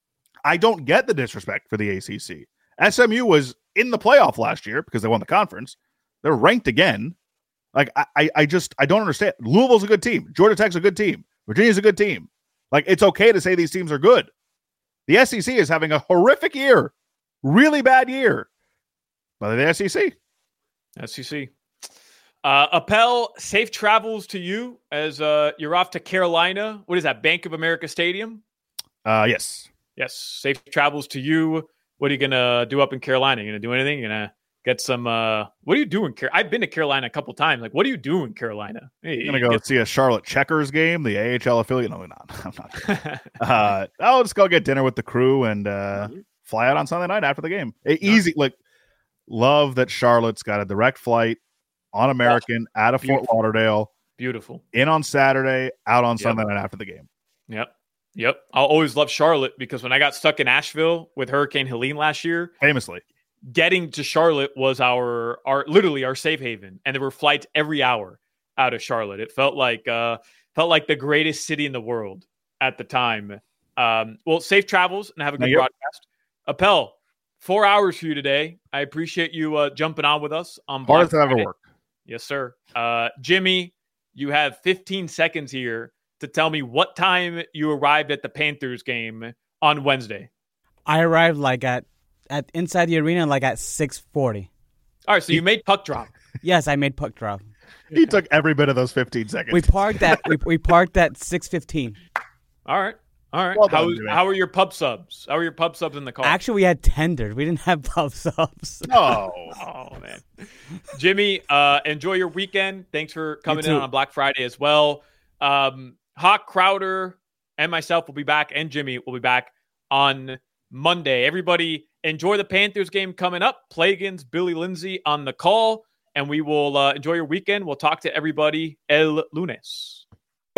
I don't get the disrespect for the A C C. S M U was in the playoff last year because they won the conference. They're ranked again. Like I, I, I just I don't understand. Louisville's a good team. Georgia Tech's a good team. Virginia's a good team. Like, it's okay to say these teams are good. The S E C is having a horrific year, really bad year. But the S E C, S E C. Uh, Appel, safe travels to you as uh, you're off to Carolina. What is that? Bank of America Stadium. Uh, yes. Yes. Safe travels to you. What are you gonna do up in Carolina? You gonna do anything? You gonna get some? Uh, what are you doing? Car- I've been to Carolina a couple times. Like, what do you do in Carolina? Hey, I'm gonna go get- see a Charlotte Checkers game, the A H L affiliate. No, we're not. I'm not. uh, I'll just go get dinner with the crew and uh, fly out on Sunday night after the game. E- Easy. Like, love that Charlotte's got a direct flight on American out of Fort Beautiful. Lauderdale. Beautiful. In on Saturday, out on Yep. Sunday night after the game. Yep. Yep. I'll always love Charlotte because when I got stuck in Asheville with Hurricane Helene last year, famously, getting to Charlotte was our our literally our safe haven, and there were flights every hour out of Charlotte. It felt like uh, felt like the greatest city in the world at the time. Um, well, safe travels and have a good Thank you. broadcast. Appel, four hours for you today. I appreciate you uh, jumping on with us on Black Hardest I've ever Friday. worked. Yes, sir. Uh, Jimmy, you have fifteen seconds here to tell me what time you arrived at the Panthers game on Wednesday. I arrived like at at inside the arena like at six forty. All right, so you made puck drop. Yes, I made puck drop. He took every bit of those fifteen seconds. We parked at we, we parked at six fifteen. All right. All right. Well how, done, Jimmy. how are your pub subs? How are your pub subs in the car? Actually, we had tenders. We didn't have pub subs. No. Oh, man. Jimmy, uh, enjoy your weekend. Thanks for coming in too. on Black Friday as well. Um, Hawk, Crowder, and myself will be back, and Jimmy will be back on Monday. Everybody, enjoy the Panthers game coming up. Plagans, Billy Lindsay on the call, and we will uh, enjoy your weekend. We'll talk to everybody el lunes.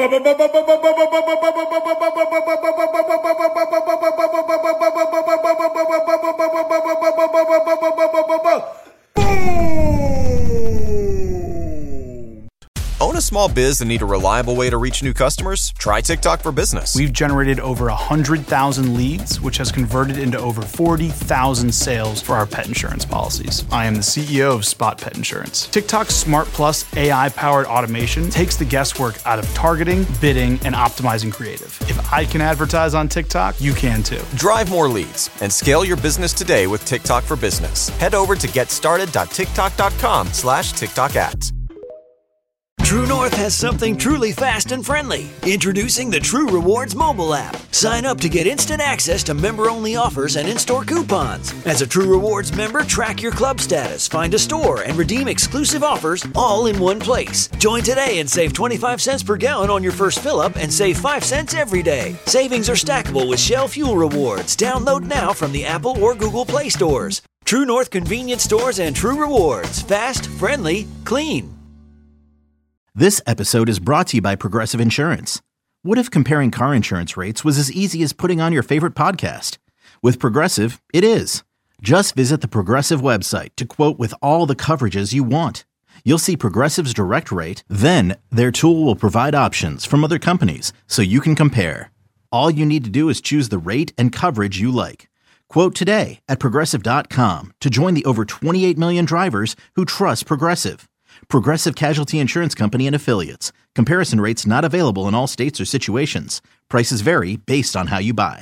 Own a small biz and need a reliable way to reach new customers? Try TikTok for Business. We've generated over one hundred thousand leads, which has converted into over forty thousand sales for our pet insurance policies. I am the C E O of Spot Pet Insurance. TikTok's Smart Plus A I-powered automation takes the guesswork out of targeting, bidding, and optimizing creative. If I can advertise on TikTok, you can too. Drive more leads and scale your business today with TikTok for Business. Head over to getstarted.tiktok.com slash TikTok ads. True North has something truly fast and friendly. Introducing the True Rewards mobile app. Sign up to get instant access to member-only offers and in-store coupons. As a True Rewards member, track your club status, find a store, and redeem exclusive offers all in one place. Join today and save twenty-five cents per gallon on your first fill-up and save five cents every day. Savings are stackable with Shell Fuel Rewards. Download now from the Apple or Google Play stores. True North convenience stores and True Rewards. Fast, friendly, clean. This episode is brought to you by Progressive Insurance. What if comparing car insurance rates was as easy as putting on your favorite podcast? With Progressive, it is. Just visit the Progressive website to quote with all the coverages you want. You'll see Progressive's direct rate, then their tool will provide options from other companies so you can compare. All you need to do is choose the rate and coverage you like. Quote today at Progressive dot com to join the over twenty-eight million drivers who trust Progressive. Progressive Casualty Insurance Company and Affiliates. Comparison rates not available in all states or situations. Prices vary based on how you buy.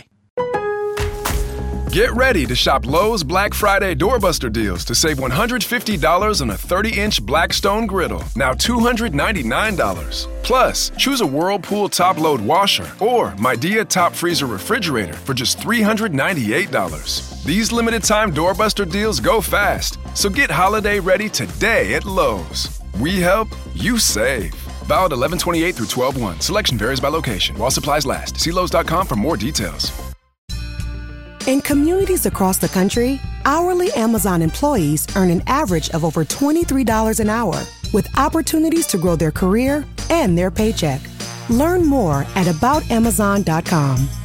Get ready to shop Lowe's Black Friday Doorbuster deals to save one hundred fifty dollars on a thirty-inch Blackstone griddle, now two hundred ninety-nine dollars. Plus, choose a Whirlpool top-load washer or Midea top freezer refrigerator for just three hundred ninety-eight dollars. These limited-time Doorbuster deals go fast, so get holiday ready today at Lowe's. We help, you save. Valid eleven twenty-eight through twelve one. Selection varies by location. While supplies last. See Lowe's dot com for more details. In communities across the country, hourly Amazon employees earn an average of over twenty-three dollars an hour, with opportunities to grow their career and their paycheck. Learn more at about amazon dot com.